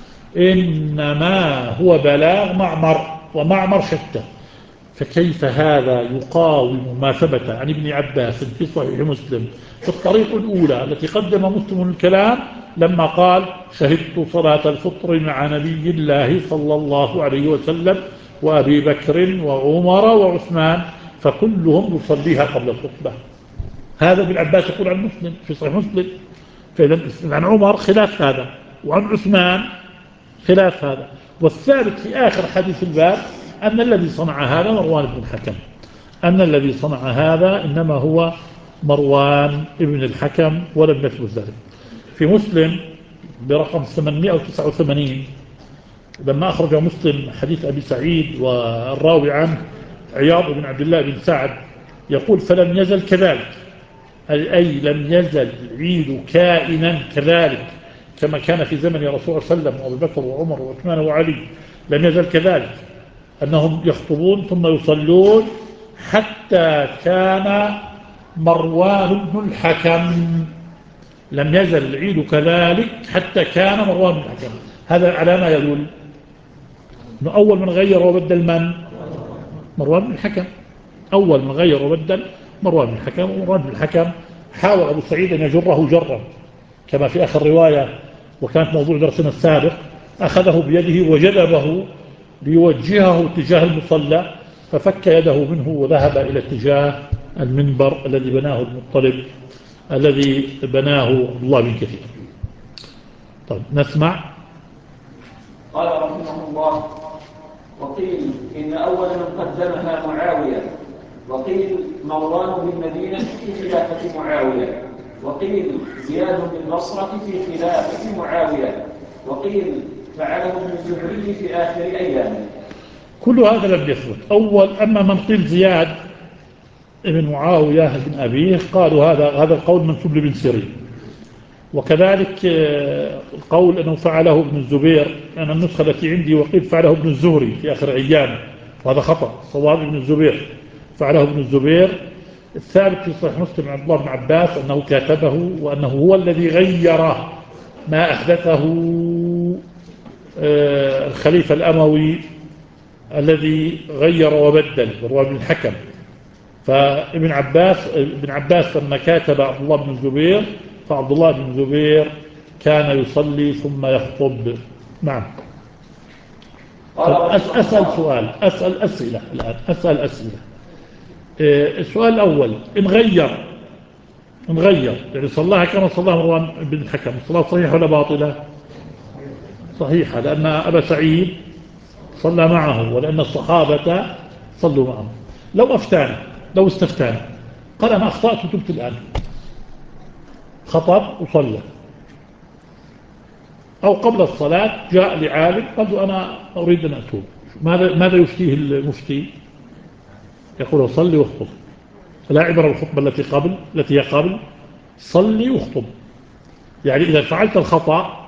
إنما هو بلاغ معمر، ومعمر شتى. فكيف هذا يقاوم ما ثبت عن ابن عباس في صحيح مسلم في الطريق الأولى التي قدم مسلم الكلام لما قال: شهدت صلاة الفطر مع نبي الله صلى الله عليه وسلم وأبي بكر وعمر وعثمان فكلهم يصليها قبل الخطبة. هذا ابن عباس يقول عن مسلم في صحيح مسلم. فإذا عن عمر خلاف هذا، وعن عثمان خلاف هذا. والثالث في آخر حديث الباب أن الذي صنع هذا مروان بن الحكم، أن الذي صنع هذا إنما هو مروان بن الحكم ولم يثبت ذلك. في مسلم برقم 889 لما أخرج مسلم حديث أبي سعيد والراوي عنه عياض بن عبد الله بن سعد يقول فلم يزل كذلك، أي لم يزل العيد كائنا كذلك كما كان في زمن رسول الله صلى الله عليه وسلم وأبي بكر وعمر وعثمان وعلي، لم يزل كذلك أنهم يخطبون ثم يصلون حتى كان مروان بن الحكم. لم يزل العيد كذلك حتى كان مروان بن الحكم. هذا على ما يدل أنه أول من غير وبدل من؟ مروان بن الحكم. أول من غير وبدل مروان بن الحكم. ومروان بن الحكم حاول أبو سعيد أن يجره جرا كما في آخر رواية وكانت موضوع درسنا السابق، أخذه بيده وجذبه ليوجهه تجاه المصلى ففك يده منه وذهب إلى اتجاه المنبر الذي بناه المطلب الذي بناه عبد الله بن كثير. طيب نسمع. قال رحمه الله: وقيل إن أول من قدمها معاوية، وقيل مروان بالمدينة في خلافة معاوية، وقيل زياد بالبصرة في خلافة معاوية، وقيل فعله ابن الزهري في آخر أيامه. كل هذا لم يثبت. أول أما من قيل زياد ابن معاوية بن أبيه قالوا هذا القول منسوب لابن سيرين، وكذلك القول أنه فعله ابن الزبير. أنا النسخة التي عندي وقيل فعله ابن الزهري في آخر أيامه، وهذا خطأ، صواب ابن الزبير، فعله ابن الزبير. الثالث في صحيح مسلم عبد الله بن عباس أنه كاتبه وأنه هو الذي غير ما أحدثه الخليفة الأموي الذي غير وبدل مروان بن الحكم. فابن عباس لما كاتب عبد الله بن الزبير فعبد الله بن الزبير كان يصلي ثم يخطب. نعم. أسأل سؤال، أسأل أسئلة الآن، أسأل أسئلة. السؤال الأول: إن غير يعني صلاها كما صلاها مروان بن الحكم، الصلاة صحيحة ولا باطلة؟ صحيحة، لأن أبا سعيد صلى معه ولأن الصحابة صلوا معه. لو استفتانا قال أنا أخطأت وتبت الآن، خطب وصلى، أو قبل الصلاة جاء لعالم قال أنا أريد أن أتوب، ماذا يفتيه المفتي؟ يقول صلي واخطب، لا عبر الخطبة التي هي قبل، صلي واخطب. يعني إذا فعلت الخطأ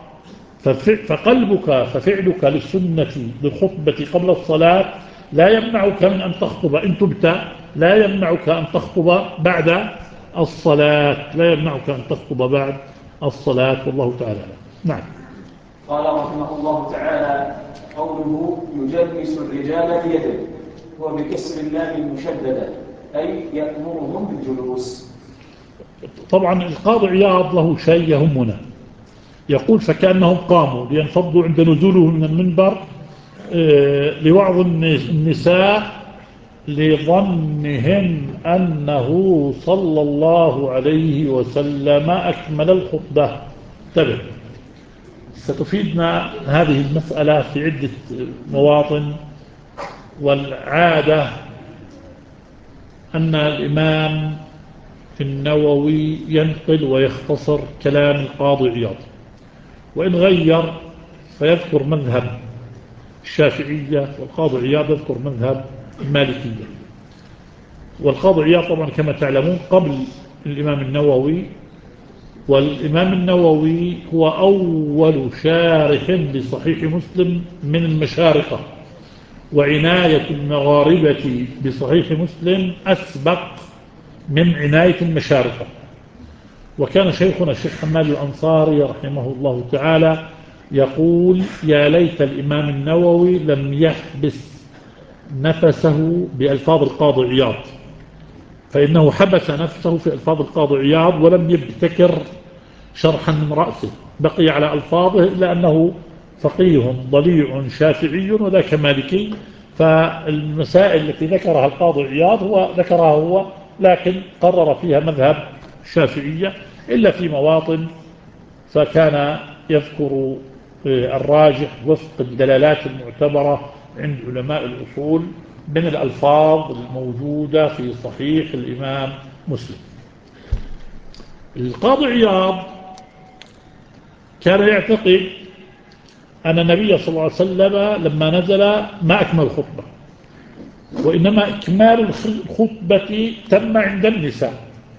ففعلك للسنة للخطبة قبل الصلاة لا يمنعك من أن تخطب إن تبت، لا يمنعك أن تخطب بعد الصلاة، لا يمنعك أن تخطب بعد الصلاة، والله تعالى. نعم. قال رحمه الله تعالى: قوله يجلس الرجال بيده هو بكسر اللام المشددة، أي يأمرهم بالجلوس. طبعا القاضي عياض له شيء يهمنا، يقول فكأنهم قاموا لينفضوا عند نزوله من المنبر لوعظ النساء لظنهم أنه صلى الله عليه وسلم أكمل الخطبة. انتبه، ستفيدنا هذه المسألة في عدة مواطن. والعادة أن الإمام النووي ينقل ويختصر كلام القاضي عياض، وإن غير فيذكر مذهب الشافعية، والقاضي عياض يذكر مذهب المالكية. والقاضي عياض طبعا كما تعلمون قبل الإمام النووي، والإمام النووي هو أول شارح لصحيح مسلم من المشارقة، وعناية المغاربة بصحيح مسلم أسبق من عناية المشارقة. وكان شيخنا الشيخ حماد الأنصاري رحمه الله تعالى يقول يا ليت الإمام النووي لم يحبس نفسه بألفاظ القاضي عياض، فإنه حبس نفسه في ألفاظ القاضي عياض ولم يبتكر شرحا من رأسه، بقي على ألفاظه، إلا أنه فقيه ضليع شافعي وذاك مالكي، فالمسائل التي ذكرها القاضي عياض هو ذكرها هو، لكن قرر فيها مذهب الشافعية إلا في مواطن، فكان يذكر الراجح وفق الدلالات المعتبرة عند علماء الأصول من الألفاظ الموجودة في صحيح الإمام مسلم. القاضي عياض كان يعتقد أن النبي صلى الله عليه وسلم لما نزل ما أكمل الخطبة، وإنما إكمال الخطبة تم عند النساء،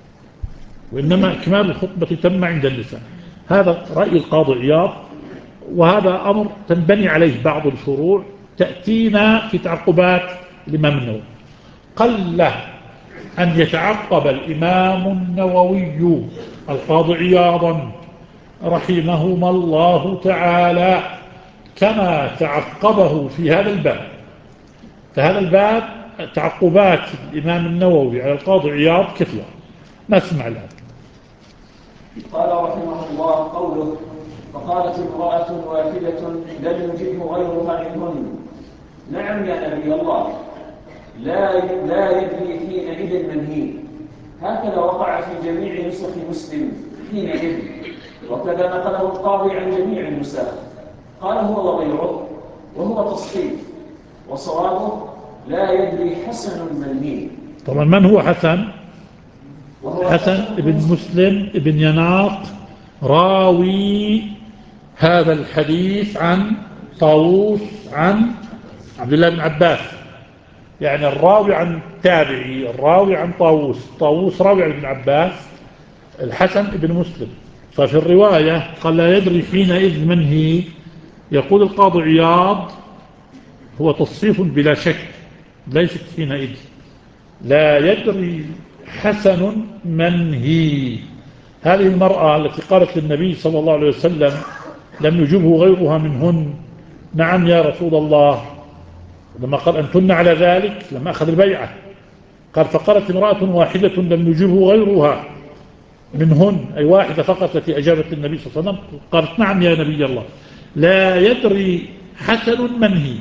وإنما إكمال الخطبة تم عند النساء. هذا رأي القاضي عياض، وهذا أمر تنبني عليه بعض الفروع تأتينا في تعقبات الإمام النووي. قل أن يتعقب الإمام النووي القاضي عياضا رحمهما الله تعالى كما تعقبه في هذا الباب. فهذا الباب تعقبات الإمام النووي على القاضي عياض كثيرة. نسمع الآن. قال رحمه الله قوله: فقالت امرأة واحدة لم يجبه غيرها منهن: نعم يا نبي الله، لا يدري حينئذ من هي. هكذا وقع في جميع نسخ مسلم حينئذ، وكذا نقله القاضي عن جميع النسخ. قال هو وغيره، وهو تصحيح، وصوابه لا يدري حسن من هي. طبعا من هو حسن؟ حسن ابن مسلم ابن يناق، راوي هذا الحديث عن طاووس عن عبد الله بن عباس، يعني الراوي عن التابعي، الراوي عن طاووس راوي عن ابن عباس، الحسن ابن مسلم. ففي الرواية قال لا يدري حينئذ من هي. يقول القاضي عياض هو تصحيف بلا شك، ليست حينئذ. لا يدري حسن من هي. هذه المرأة التي قالت للنبي صلى الله عليه وسلم لم يجبه غيرها منهن: نعم يا رسول الله. لما قال أنتن على ذلك لما أخذ البيعة قال: فقالت امرأة واحدة لم يجبه غيرها منهن، أي واحدة فقط التي أجابت النبي صلى الله عليه وسلم. قالت: نعم يا نبي الله. لا يدري حسن من هي.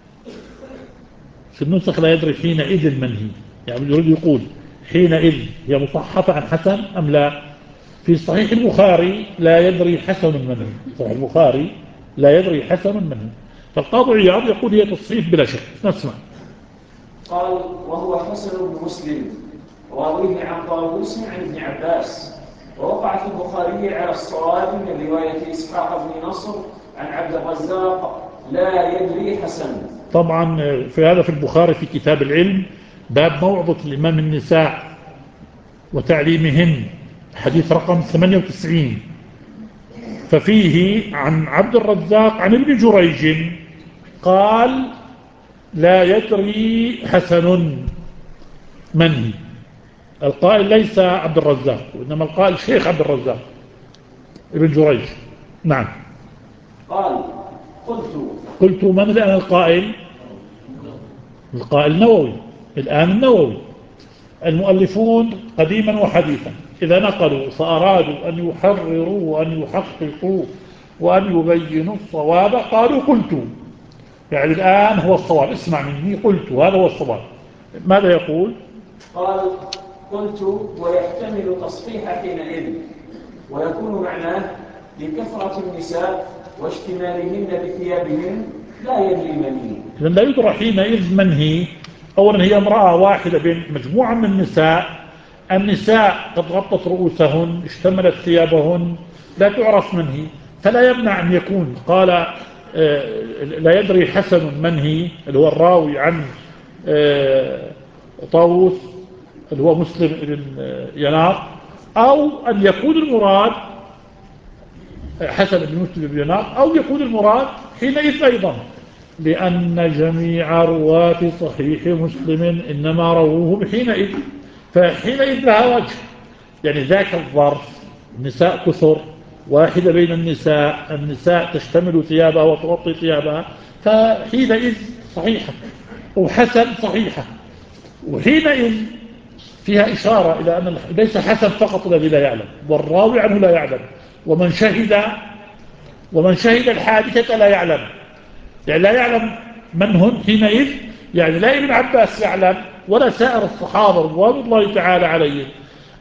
في النسخ لا يدري حينئذ من هي، يعني يريد يقول حينئذ هي مصحفة عن حسن أم لا. في صحيح البخاري لا يدري حسن من هي، صحيح البخاري لا يدري حسن من هي. فالقاضي عياض يقول هي تصحيف بلا شك. نسمع. قال وهو حسن بن مسلم، راويه عن طاووس عن ابن عباس، ووقع في البخاري على الصواب من رواية إسحاق بن نصر عن عبد الرزاق لا يدري حسن. طبعا في هذا في البخاري في كتاب العلم باب موعظة الإمام النساء وتعليمهن، حديث رقم 98. ففيه عن عبد الرزاق عن ابن جريج قال: لا يدري حسن من هي. القائل ليس عبد الرزاق، وإنما القائل شيخ عبد الرزاق ابن جريج. نعم. قال قلت من الآن القائل؟ القائل نووي الآن، النووي. المؤلفون قديما وحديثا إذا نقلوا فأرادوا أن يحرروا وأن يحققوا وأن يبينوا الصواب قالوا قلت، يعني الآن هو الصواب، اسمع مني، قلت هذا هو الصواب. ماذا يقول؟ قال قلت ويحتمل تصحيح حينئذ، ويكون معناه لكثرة النساء واشتمالهن بثيابهن لا يدري من هي. إذن لا يدرى حينئذ من هي. أولا هي امرأة واحدة بين مجموعة من النساء قد غطت رؤوسهن، اشتملت ثيابهن، لا تعرف من هي. فلا يمنع أن يكون قال لا يدري حسن من هي، اللي هو الراوي عن طاووس اللي هو مسلم بن يناق، أو أن يكون المراد حسن بن مسلم بن يناق، أو يكون المراد حينئذ أيضا، لأن جميع رواة صحيح مسلم إنما رووه بحينئذ. فحينئذ لها وجه، يعني ذاك الظرف، النساء كثر، واحدة بين النساء تشتمل ثيابها وتغطي ثيابها، فحينئذ صحيحة، وحسن صحيحة. وحينئذ فيها إشارة إلى أن ليس حسن فقط الذي لا يعلم، والراوي عنه لا يعلم، ومن شهد الحادثة لا يعلم، يعني لا يعلم من هم حينئذ، يعني لا ابن عباس يعلم ولا سائر الصحابة رضوان الله تعالى عليهم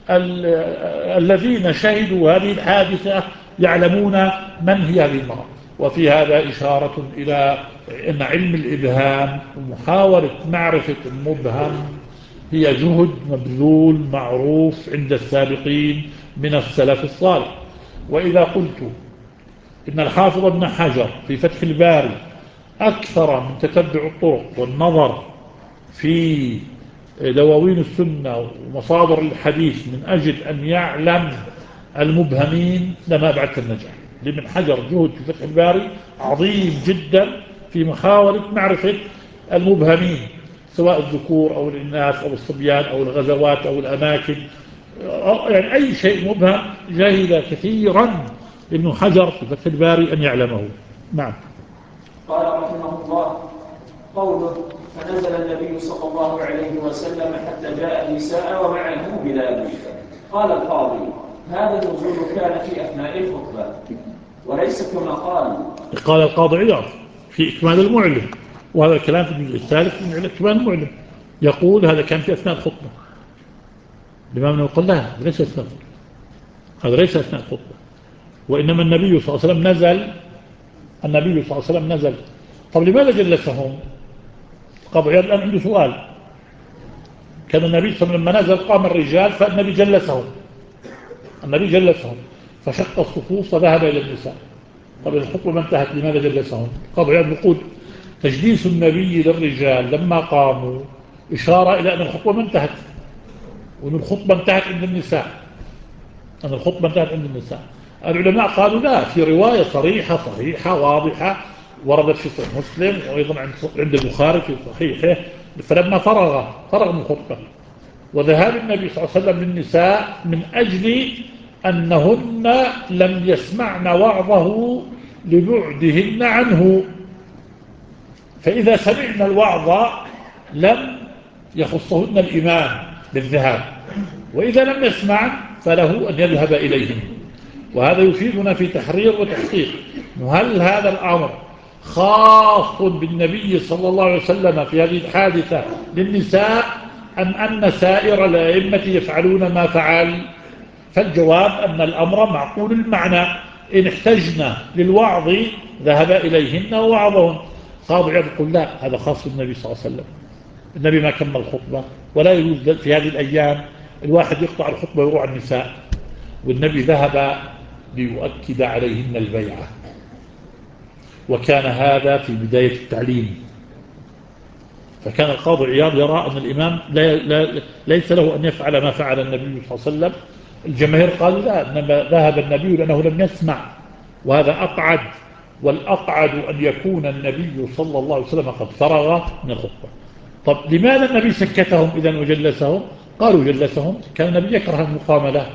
الذين شهدوا هذه الحادثة يعلمون من هي هذه المرأة. وفي هذا إشارة إلى أن علم الإبهام ومحاولة معرفة المبهم هي جهد مبذول معروف عند السابقين من السلف الصالح. وإذا قلت إن الحافظ ابن حجر في فتح الباري أكثر من تتبع الطرق والنظر في دواوين السنة ومصادر الحديث من أجل أن يعلم المبهمين لما بعد النجاح، لابن حجر جهد في فتح الباري عظيم جدا في محاولة معرفة المبهمين، سواء الذكور أو الإناث أو الصبيان أو الغزوات أو الأماكن، يعني أي شيء مبهم جاهد كثيرا ابن حجر في فتح الباري أن يعلمه. نعم. قال رحمه الله: قوله فنزل النبي صلى الله عليه وسلم حتى جاء النساء ومعه بلال. قال القاضي: هذا النزول كان في أثناء الخطبة وليس كما قال القاضي عياض في إكمال المعلم، وهذا الكلام في الجزء الثالث من إكمال المعلم، يقول هذا كان في أثناء الخطبة. الإمام يقول لا، ليس أثناء الخطبة، هذا ليس أثناء الخطبة، وإنما النبي صلى الله عليه وسلم نزل. النبي صلى الله عليه وسلم نزل. طب لماذا جلسهم؟ القاضي عياض الآن عنده سؤال. كان النبي صلى الله عليه وسلم لما نزل قام الرجال فالنبي جلسهم، النبي جلسهم فشق الصفوف وذهب إلى النساء. طب الخطبة ما انتهت، لماذا جلسهم؟ القاضي عياض يقول تجليس النبي للرجال لما قاموا إشارة إلى أن الخطبة ما انتهت، وأن الخطبة انتهت عند النساء، أن الخطبة انتهت عند النساء. العلماء قالوا لا، في رواية صحيحة واضحة وردت في صحيح مسلم وأيضا عند البخاري في صحيحه، فلما فرغ من الخطبة وذهاب النبي صلى الله عليه وسلم للنساء من أجل أنهن لم يسمعن وعظه لبعدهن عنه، فإذا سمعنا الوعظ لم يخصهن الإمام بالذهاب، وإذا لم يسمع فله أن يذهب إليهم. وهذا يفيدنا في تحرير وتحقيق هل هذا الأمر خاص بالنبي صلى الله عليه وسلم في هذه الحادثة للنساء أم أن سائر الأئمة يفعلون ما فعل؟ فالجواب أن الأمر معقول المعنى، إن احتجنا للوعظ ذهب إليهن ووعظهن. قاضي عياض يقول لا، هذا خاص بالنبي صلى الله عليه وسلم، النبي ما كمل الخطبة، ولا يجوز في هذه الأيام الواحد يقطع الخطبة ويروح على النساء، والنبي ذهب ليؤكد عليهن البيعة، وكان هذا في بداية التعليم. فكان القاضي عياض يرى أن الإمام ليس له أن يفعل ما فعل النبي صلى الله عليه وسلم. الجماهير قالوا لا، إنما ذهب النبي لأنه لم يسمع، وهذا أقعد، والأقعد أن يكون النبي صلى الله عليه وسلم قد فرغ من الخطبة. طب لماذا النبي سكتهم إذن وجلسهم؟ قالوا جلسهم كان النبي يكره المقام له،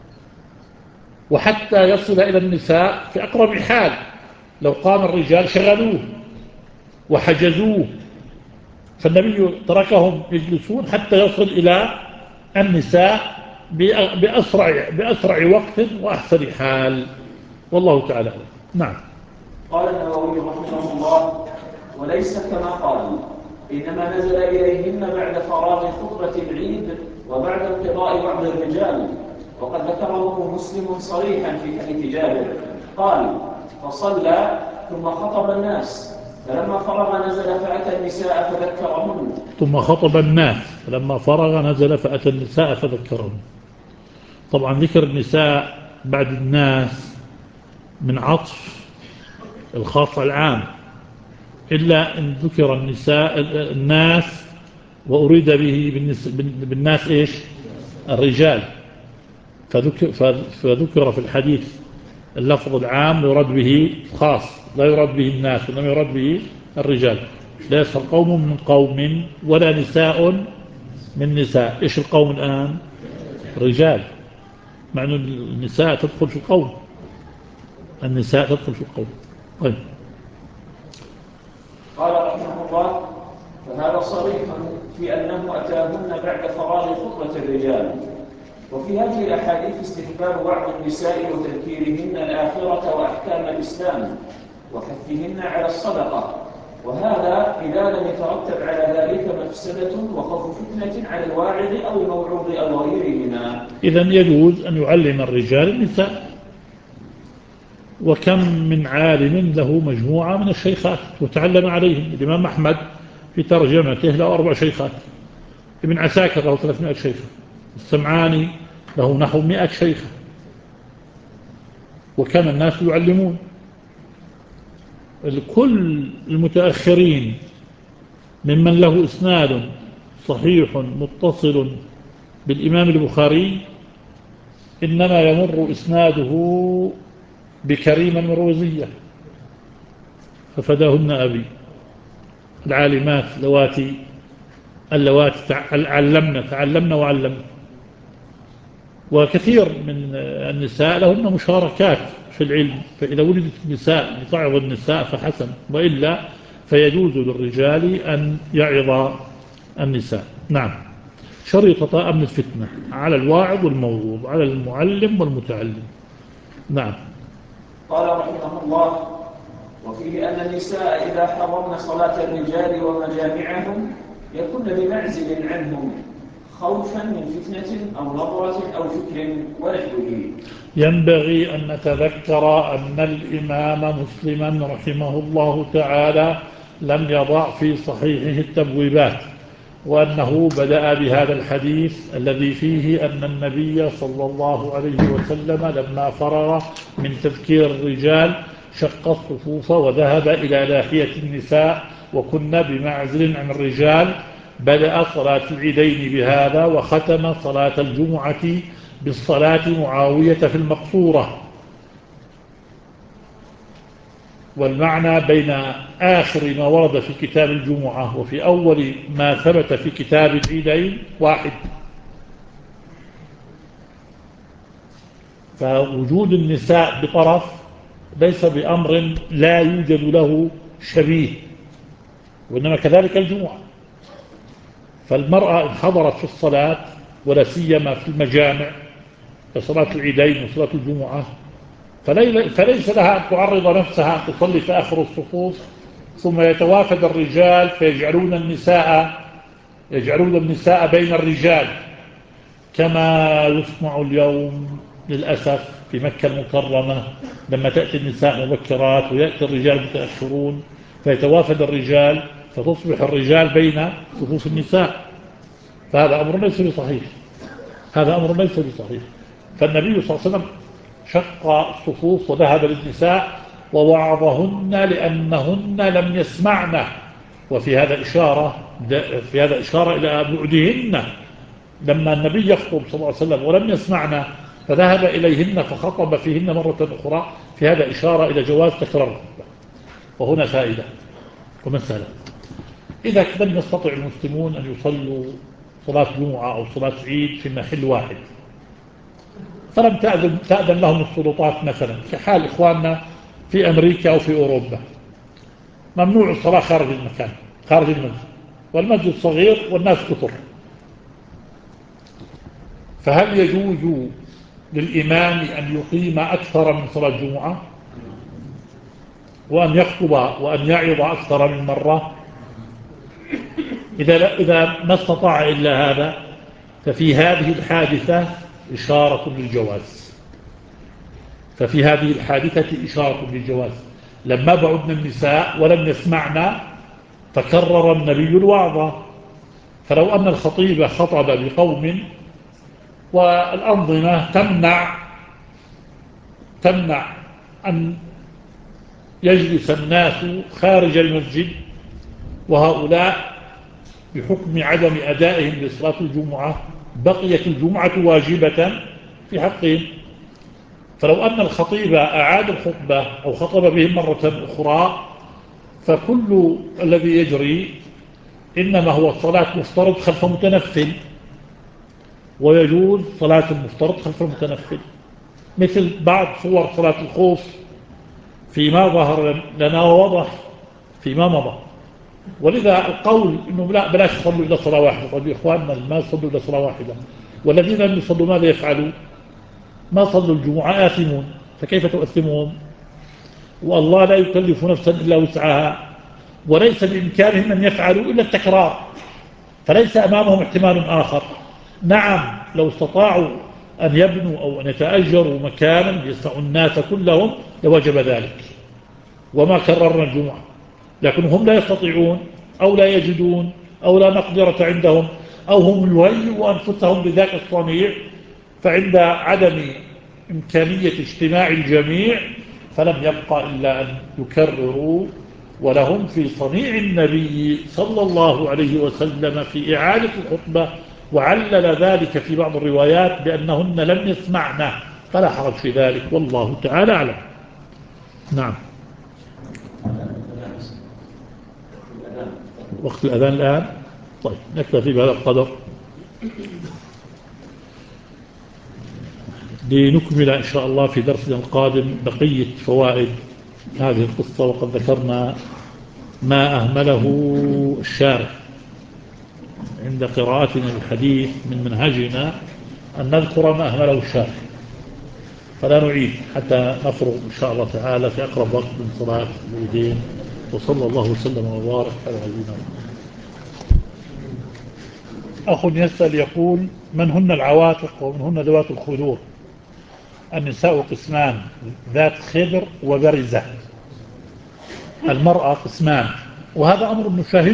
وحتى يصل إلى النساء في أقرب حال، لو قام الرجال شغلوه وحجزوه، فالنبي تركهم يجلسون حتى يصل إلى النساء بأسرع وقت وأحسن حال، والله تعالى. نعم. قال النووي رحمه الله: وليس كما قال، إنما نزل إليهن بعد فراغ خطبة العيد وبعد انقضاء بعض الرجال، وقد ذكره مسلم صريحا في حديث جابر قال: فصلى ثم خطب الناس فلما فرغ نزل فأتى النساء فذكرهن. ثم خطب الناس فلما فرغ نزل فأتى النساء فذكرهن. طبعا ذكر النساء بعد الناس من عطف الخاص العام، إلا أن ذكر الناس وأريد به بالناس إيش؟ الرجال، فذكر في الحديث اللفظ العام يراد به خاص، لا يراد به الناس وإنما يراد به الرجال. لا يسخر قوم من قوم ولا نساء من نساء. إيش القوم الآن؟ رجال، مع أن النساء تدخل في القوم، النساء تدخل في القوم. طيب. قال رحمه الله: فهذا صريح في أنه أتاهن بعد فراغ خطبة الرجال. وفي هذه الأحاديث استحباب بعض النساء وتذكيرهن الآخرة وأحكام الإسلام وحثهن على الصدقة، وهذا إذا لم يترتب على ذلك مفسدة وخوف فتنة على الواعظ أو الموعوظ أو غيرهما. إذن يجوز أن يعلم الرجال النساء، وكم من عالم له مجموعة من الشيخات وتعلم عليهم. الإمام أحمد في ترجمته له 4 شيخات، ابن عساكر له 300 شيخ، السمعاني له نحو 100 شيخ، وكان الناس يعلمون. الكل المتأخرين ممن له إسناد صحيح متصل بالإمام البخاري إنما يمر إسناده بكريم المروزية، ففداهن أبي. العالمات اللواتي تعلمنا وعلمنا. وكثير من النساء لهن مشاركات في العلم، فإذا ولدت النساء لتعظ النساء فحسن، وإلا فيجوز للرجال أن يعظ النساء. نعم. شريطة أمن الفتنة على الواعظ والموعوظ، على المعلم والمتعلم. نعم. قال رحمه الله: وفيه أن النساء إذا حضرن صلاة الرجال ومجامعهم يكن بمعزل عنهم خوفا من فتنة أو نظرة أو فكر ونحوه. ينبغي أن نتذكر أن الإمام مسلما رحمه الله تعالى لم يضع في صحيحه التبويبات، وأنه بدأ بهذا الحديث الذي فيه أن النبي صلى الله عليه وسلم لما فرغ من تذكير الرجال شق الصفوف وذهب إلى ناحية النساء وكنا بمعزل عن الرجال. بدأ صلاة العيدين بهذا، وختم صلاة الجمعة بالصلاة معاوية في المقصورة. والمعنى بين آخر ما ورد في كتاب الجمعة وفي أول ما ثبت في كتاب العيدين واحد. فوجود النساء بطرف ليس بأمر لا يوجد له شبيه، وإنما كذلك الجمعة. فالمرأة إن حضرت في الصلاة ولا سيما في المجامع كصلاة العيدين وصلاة الجمعة فليس لها أن تعرض نفسها أن تصلي في آخر الصفوف ثم يتوافد الرجال فيجعلون النساء بين الرجال، كما يسمع اليوم للأسف في مكة المكرمة لما تأتي النساء مبكرات ويأتي الرجال متأخرون، فيتوافد الرجال فتصبح الرجال بين صفوف النساء. فهذا أمر ليس بصحيح، فالنبي صلى الله عليه وسلم شق الصفوف وذهب للنساء ووعظهن لأنهن لم يسمعن. وفي هذا إشارة إلى بعدهن. لما النبي يخطب صلى الله عليه وسلم ولم يسمعن فذهب إليهن فخطب فيهن مرة أخرى، في هذا إشارة إلى جواز تكرار الخطبة. وهنا فائدة ومسألة: إذا لم يستطع المسلمون أن يصلوا صلاة جمعة أو صلاة عيد في محل واحد، فلم تأذن لهم السلطات مثلا كحال إخواننا في أمريكا أو في أوروبا، ممنوع الصلاة خارج المكان، خارج المسجد، والمسجد صغير والناس كثر، فهل يجوز للإمام أن يقيم أكثر من صلاة جمعة وأن يخطب وأن يعظ أكثر من مرة؟ إذا ما استطاع إلا هذا ففي هذه الحادثة إشارة للجواز. لما بعدنا النساء ولم يسمعنا فكرر النبي الوعظ. فلو أن الخطيب خطب بقوم والأنظمة تمنع أن يجلس الناس خارج المسجد، وهؤلاء بحكم عدم أدائهم لصلاة الجمعة بقيت الجمعة واجبة في حقهم. فلو أن الخطيب أعاد الخطبة أو خطب بهم مرة أخرى فكل الذي يجري إنما هو صلاة مفترض خلف متنفل، ويجوز صلاة المفترض خلف المتنفل، مثل بعض صور صلاة الخوف فيما ظهر لنا ووضح فيما مضى. ولذا القول إنه لا بلاش يصلوا إلى صلاة واحدة، طيب يا إخواننا ما يصلوا إلى صلاة واحدة والذين لم يصلوا ماذا يفعلوا؟ ما صلوا الجمعة آثمون، فكيف تؤثمهم؟ والله لا يكلف نفسا إلا وسعها، وليس بإمكانهم أن يفعلوا إلا التكرار، فليس أمامهم احتمال آخر. نعم لو استطاعوا أن يبنوا أو أن يتأجروا مكانا يسع الناس كلهم لوجب ذلك، وما كررنا الجمعة. لكن هم لا يستطيعون أو لا يجدون أو لا مقدرة عندهم أو هم يهيئوا أنفسهم بذاك الصنيع، فعند عدم إمكانية اجتماع الجميع فلم يبقى إلا أن يكرروا. ولهم في صنيع النبي صلى الله عليه وسلم في إعادة الخطبة، وعلل ذلك في بعض الروايات بأنهن لم يسمعن، فلا حرج في ذلك، والله تعالى أعلم. نعم. وقت الأذان الآن. طيب نكتفي بهذا القدر لنكمل إن شاء الله في درسنا القادم بقية فوائد هذه القصة. وقد ذكرنا ما أهمله الشارح عند قراءتنا الحديث. من منهجنا أن نذكر ما أهمله الشارح، فلا نعيد حتى نفرغ إن شاء الله تعالى في أقرب وقت من صلاة العيدين. وصلى الله وسلم وبارك على نبينا. أخ يسأل يقول: من هن العواتق ومن هن ذوات الخدور؟ النساء قسمان: ذات خدر وبرزة. المرأة قسمان، وهذا أمر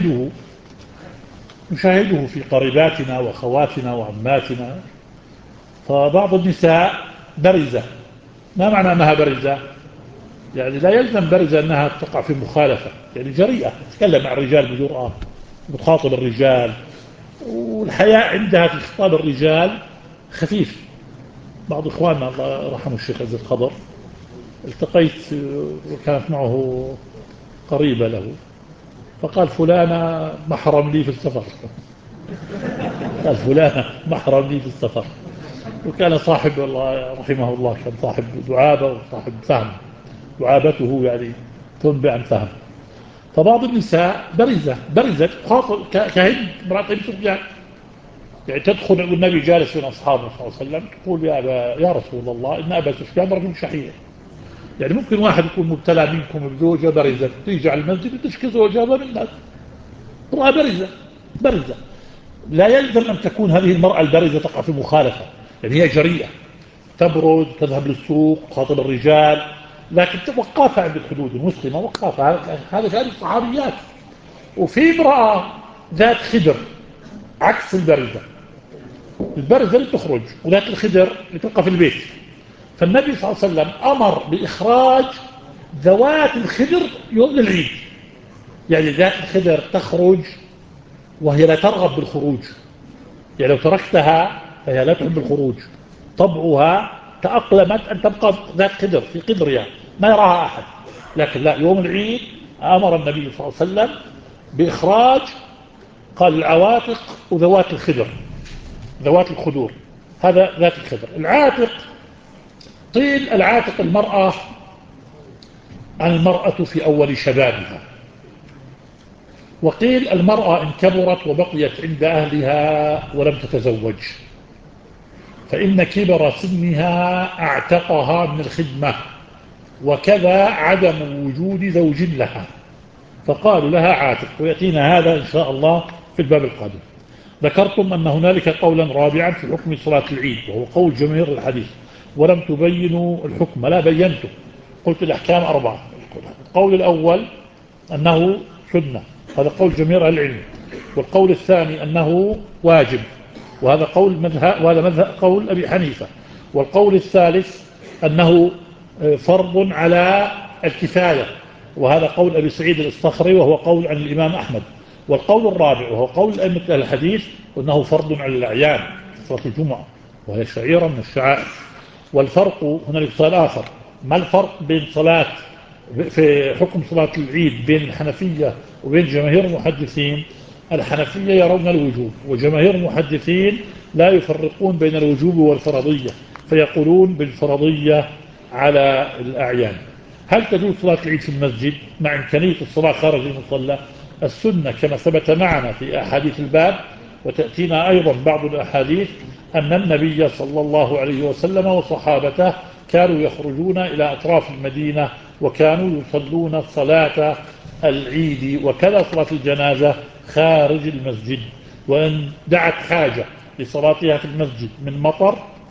نشاهده في قريباتنا وخواتنا وعماتنا. فبعض النساء برزة. ما معنى أنها برزة؟ يعني لا يلزم برزة أنها تقع في مخالفة، يعني جريئة، تتكلم مع الرجال بجرأة، بتخاطب الرجال، والحياء عندها في خطاب الرجال خفيف. بعض إخواننا الله رحمه الشيخ عز الخضر التقيت وكانت معه قريبة له، فقال: فلانة محرم لي في السفر. قال: فلانة محرم لي في السفر. وكان صاحب الله رحمه الله كان صاحب دعابة وصاحب فهم، دعابته يعني تنبع عن فهم. فبعض النساء برزة خاطر كهند امرأة ابي سفيان، يعني تدخل والنبي جالس بين أصحابه صلى الله عليه وسلم تقول: يا رسول الله إن أبا سفيان رجل شحيح. يعني ممكن واحد يكون مبتلى منكم بزوجة برزة تيجي على المسجد وتشكي زوجها من الناس، امرأة برزة. لا يلزم أن تكون هذه المرأة البارزة تقع في مخالفة، يعني هي جريئة، تبرز، تذهب للسوق، تخاطب الرجال، لكن وقافة عند الحدود، المسلمة وقافة. هذا شأن الصحابيات. وفي امرأة ذات خدر عكس البارزة اللي تخرج، وذات الخدر اللي تبقى في البيت. فالنبي صلى الله عليه وسلم أمر بإخراج ذوات الخدر يوم العيد. يعني ذات الخدر تخرج وهي لا ترغب بالخروج، يعني لو تركتها فهي لا تحب الخروج، طبعها تأقلمت أن تبقى ذات قدر في قدرها ما يراها أحد. لكن لا، يوم العيد أمر النبي صلى الله عليه وسلم بإخراج، قال: العواتق وذوات الخدر، ذوات الخدور. هذا ذات الخدر. العاتق، قيل العاتق المرأة المرأة في أول شبابها، وقيل المرأة إن كبرت وبقيت عند أهلها ولم تتزوج، فإن كبر سنها اعتقها من الخدمة، وكذا عدم وجود زوج لها، فقالوا لها عاتق. ويأتينا هذا إن شاء الله في الباب القادم. ذكرتم أن هنالك قولا رابعا في حكم صلاة العيد، وهو قول جماهير الحديث، ولم تبينوا الحكم. لا بينته، قلت الأحكام 4. القول الأول أنه سنة، هذا قول جميع العلم. والقول الثاني أنه واجب، وهذا قول أبي حنيفة. والقول الثالث أنه فرض على الكفاية، وهذا قول أبي سعيد الإصطخري، وهو قول عن الإمام أحمد. والقول الرابع وهو قول أئمة الحديث أنه فرض على الأعيان، صلاة الجمعة، وهي شعيرة من الشعائر. والفرق هنالك سؤال آخر: ما الفرق بين صلاة في حكم صلاة العيد بين الحنفية وبين جماهير المحدثين؟ الحنفية يرون الوجوب، وجماهير المحدثين لا يفرقون بين الوجوب والفرضية، فيقولون بالفرضية على الأعيان. هل تجوز صلاة العيد في المسجد مع إمكانية الصلاة خارج المصلى؟ السنة كما ثبت معنا في أحاديث الباب، وتأتينا أيضا بعض الأحاديث، أن النبي صلى الله عليه وسلم وصحابته كانوا يخرجون إلى أطراف المدينة وكانوا يصلون صلاة العيد وكذا صلاة الجنازة خارج المسجد، وإن دعت حاجة لصلاتها في المسجد من مطر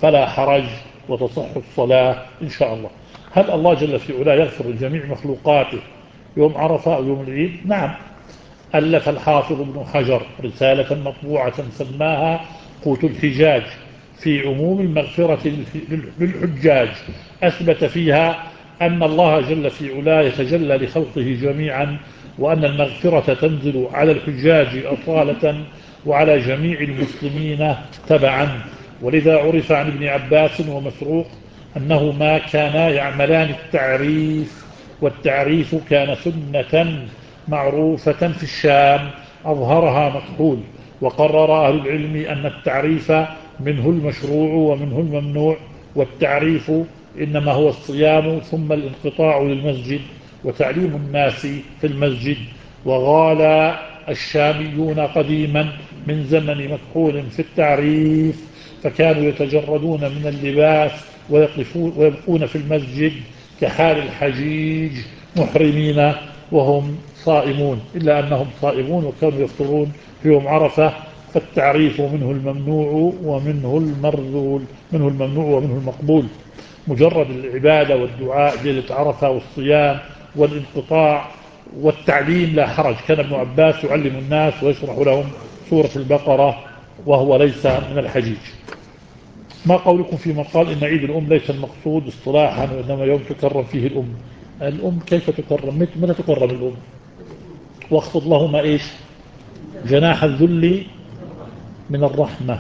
فلا حرج وتصح الصلاة إن شاء الله. هل الله جل في علاه يغفر لجميع مخلوقاته يوم عرفة أو يوم العيد؟ نعم. ألف الحافظ ابن حجر رسالة مطبوعة سماها قوت الحجاج في عموم المغفرة للحجاج، أثبت فيها أن الله جل في علاه يتجلى لخلقه جميعا، وأن المغفرة تنزل على الحجاج أصالة وعلى جميع المسلمين تبعا. ولذا عرف عن ابن عباس ومسروق أنهما كانا يعملان التعريف، والتعريف كان سنة معروفة في الشام أظهرها مكحول. وقرر أهل العلم أن التعريف منه المشروع ومنه الممنوع، والتعريف إنما هو الصيام ثم الانقطاع للمسجد وتعليم الناس في المسجد. وغال الشاميون قديما من زمن مكحول في التعريف، فكانوا يتجردون من اللباس ويبقون في المسجد كحال الحجيج محرمين وهم صائمون، إلا أنهم صائمون وكانوا يفطرون في يوم عرفة. فالتعريف منه الممنوع ومنه المرذول، منه الممنوع ومنه المقبول. مجرد العبادة والدعاء ليلة عرفة والصيام والانقطاع والتعليم لا حرج. كان ابن عباس يعلم الناس ويشرح لهم سورة البقرة وهو ليس من الحجيج. ما قولكم في من قال إن عيد الأم ليس المقصود اصطلاحا وإنما يوم تكرم فيه الأم؟ الأم كيف تكرم؟ متى تكرم الأم؟ واخفض لهما إيش؟ جناح الذل من الرحمة.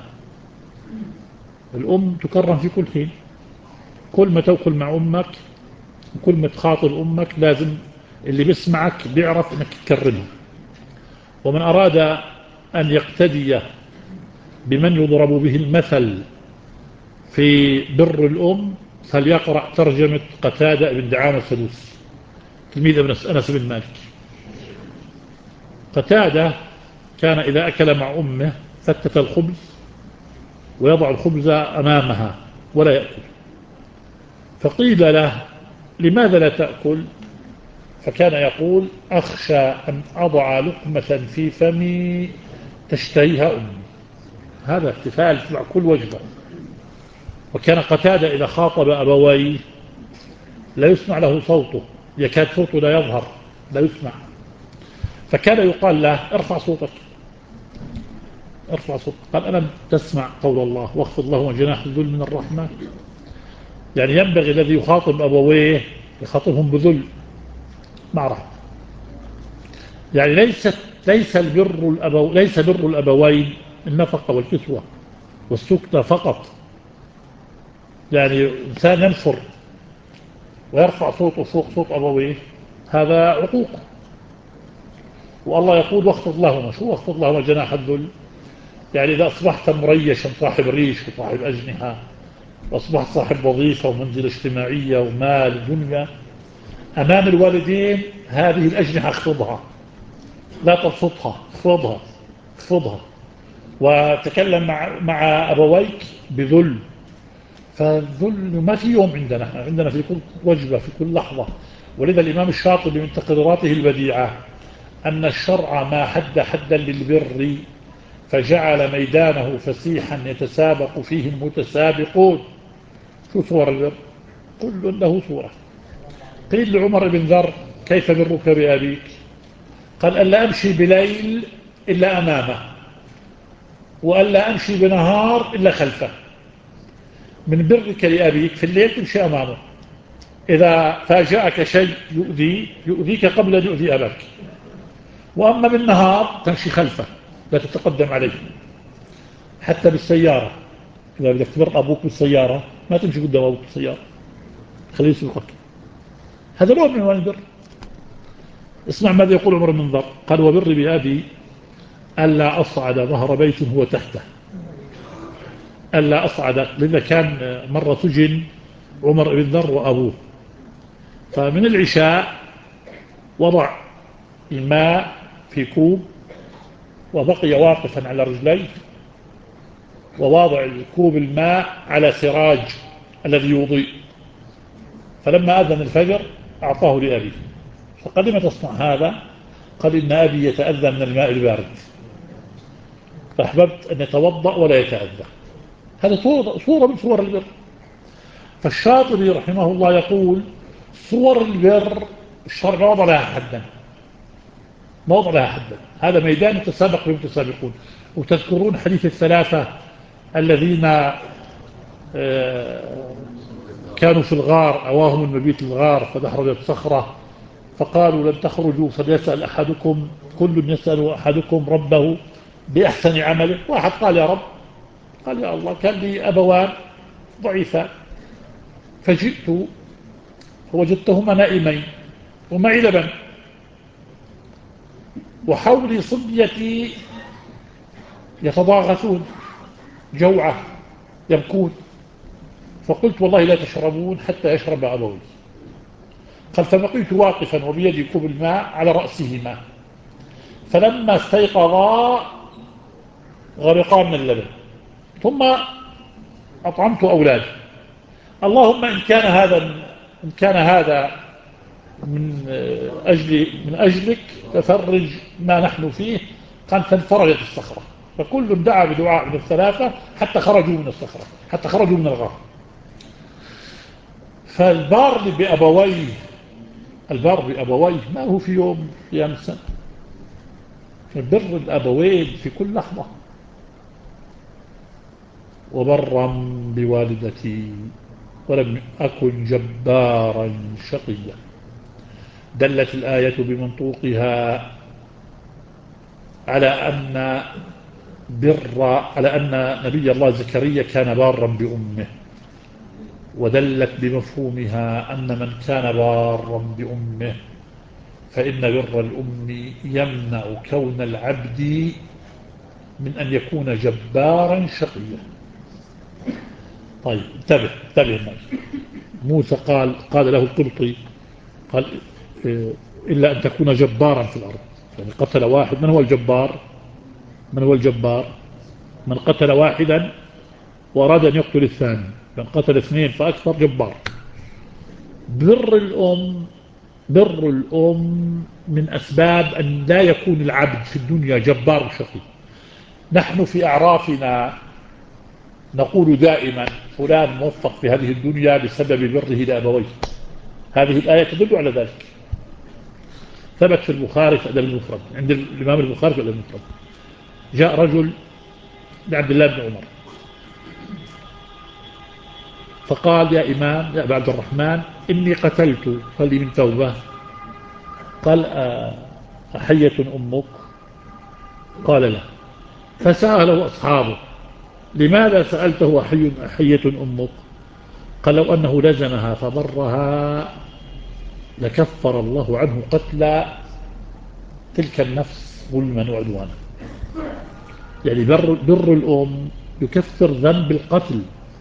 الأم تكرم في كل حين، كل ما توكل مع أمك وكل ما تخاطب أمك لازم اللي بيسمعك بيعرف أنك تكرمه. ومن أراد أن يقتدي بمن يضرب به المثل في بر الأم فليقرأ ترجمة قتادة بن دعامة السدوسي تلميذ ابن أنس بن مالك. قتادة كان إذا أكل مع أمه فتت الخبز ويضع الخبز أمامها ولا يأكل، فقيل له لماذا لا تأكل؟ فكان يقول أخشى أن أضع لقمة في فمي تشتهيها أمي. هذا احتفال مع كل وجبة. وكان قتادة إذا خاطب أبويه لا يسمع له صوته، يكاد صوته لا يظهر، لا يسمع. فكان يقال له ارفع صوتك، ارفع صوتك. قال ألم تسمع قول الله واخفض لهما جناح الذل من الرحمة؟ يعني ينبغي الذي يخاطب أبويه يخاطبهم بذل مع رحمة. يعني ليس بر الأبوين النفقة والكسوة والسكنة فقط. يعني إنسان ينفر ويرفع صوته فوق صوت أبويه هذا عقوق. والله يقول واخفض لهما، شو واخفض لهما جناح الذل؟ يعني إذا أصبحت مريشا صاحب ريش وصاحب أجنحة وأصبحت صاحب وظيفة ومنزلة اجتماعية ومال دنيا أمام الوالدين، هذه الأجنحة اخفضها، لا تبسطها، اخفضها اخفضها. وتكلم مع أبويك بذل. فالذل ما في يوم عندنا في كل وجبة في كل لحظة. ولذا الإمام الشاطبي من تقريراته البديعة أن الشرع ما حد حدا للبر فجعل ميدانه فسيحا يتسابق فيه المتسابقون. شو صور البر؟ كل له صورة. قيل لعمر بن ذر كيف برك بأبيك؟ قال ألا أمشي بليل إلا أمامه وألا أمشي بنهار إلا خلفه. من برك لأبيك في الليل تمشي أمامه، إذا فاجأك شيء يؤذيك قبل أن يؤذي أباك. وأما بالنهار تمشي خلفه لا تتقدم عليه. حتى بالسيارة إذا بدك تبر أبوك بالسيارة ما تمشي قدام أبوك بالسيارة، خليه يسبقك. هذا نوع من أنواع البر. اسمع ماذا يقول عمر بن ذر، قال وبر بأبي ألا أصعد ظهر بيت هو تحته. ألا أصعد، لذا كان مرة سجن عمر بن ذر وأبوه، فمن العشاء وضع الماء في كوب وبقي واقفا على رجليه وواضع الكوب الماء على سراج الذي يضيء. فلما أذن الفجر أعطاه لأبيه، فقال لما تصنع هذا؟ قال إن أبي يتأذى من الماء البارد فأحببت أن يتوضأ ولا يتأذى. هذا صورة من صور البر. فالشاطبي رحمه الله يقول صور البر الشرع ما وضع لها حدا، ما وضع لها حدا. هذا ميدان يتسابق بالمتسابقون. وتذكرون حديث الثلاثة الذين كانوا في الغار، أواهم المبيت الغار فدحرجت صخرة فقالوا لن تخرجوا فليسأل أحدكم، كل يسأل أحدكم ربه بأحسن عمله. واحد قال يا رب، قال يا الله كان لي أبوان ضعيفان فجئت فوجدتهما نائمين ومعي لبن وحولي صبيتي يتضاغثون جوعة يبكون، فقلت والله لا تشربون حتى يشرب أبوي. قال فبقيت واقفا وبيدي كوب الماء على رأسهما، فلما استيقظا غرقا من اللبن، ثم أطعمت أولادي. اللهم إن كان هذا من أجلك ففرج ما نحن فيه. قال فانفرجت الصخرة، فكل دعا بدعاء من الثلاثة حتى خرجوا من الصخرة، حتى خرجوا من الغار. فالبار بأبويه، البر بأبويه ما هو في يوم قيام السنة، بر الأبوين في كل لحظة. وبرا بوالدتي ولم أكن جبارا شقيا. دلت الآية بمنطوقها على أن نبي الله زكريا كان بارا بأمه، ودلت بمفهومها أن من كان بارا بأمه فإن بر الأم يمنع كون العبد من أن يكون جبارا شقيا. طيب انتبه الناس. موسى قال له القبطي قال إلا أن تكون جبارا في الأرض، يعني قتل واحد. من هو الجبار؟ من قتل واحدا وأراد أن يقتل الثاني، من قتل اثنين فأكثر جبار. بر الأم من أسباب أن لا يكون العبد في الدنيا جبار شقي. نحن في أعرافنا نقول دائما فلان موفق في هذه الدنيا بسبب بره لأبويه. هذه الآية تدل على ذلك. ثبت في البخاري في أدب المفرد، عند الإمام البخاري في أدب المفرد، جاء رجل لعبد الله بن عمر فقال يا إمام يا أبا عبد الرحمن إني قتلت، قال لي من توبة. قال أحية أمك؟ قال لا. فسأله أصحابه لماذا سألته أحية أمك؟ قال لو أنه لزمها فبرها لكفر الله عنه قتل تلك النفس ظلما وعدوانا. يعني بر الأم يكفر ذنب القتل.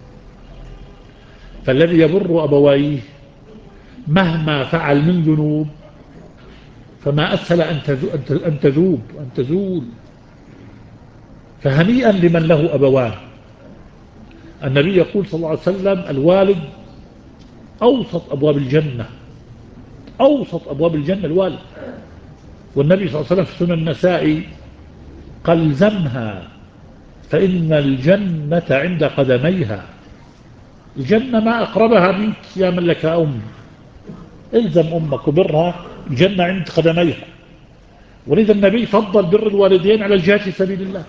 فالذي يبر أبويه مهما فعل من ذنوب فما أسهل أن تزول. فهنيئا لمن له أبوان. النبي يقول صلى الله عليه وسلم الوالد أوسط أبواب الجنة، أوسط أبواب الجنة الوالد. والنبي صلى الله عليه وسلم في سنن النسائي قال الزمها فإن الجنة عند قدميها. الجنة ما أقربها منك يا من لك أم. الزم أمك وبرها، الجنة عند قدميها. ولذا النبي فضل بر الوالدين على الجهاد في سبيل الله.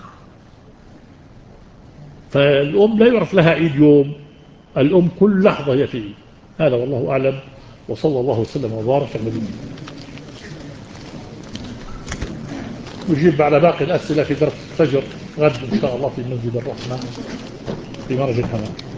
فالأم لا يعرف لها عيد يوم، الأم كل لحظة هي في عيد. هذا والله أعلم، وصلى الله وسلم وبارك على نبينا. نجيب على باقي الأسئلة في درس الفجر غد إن شاء الله في مسجد الرحمة في مرج الحمام.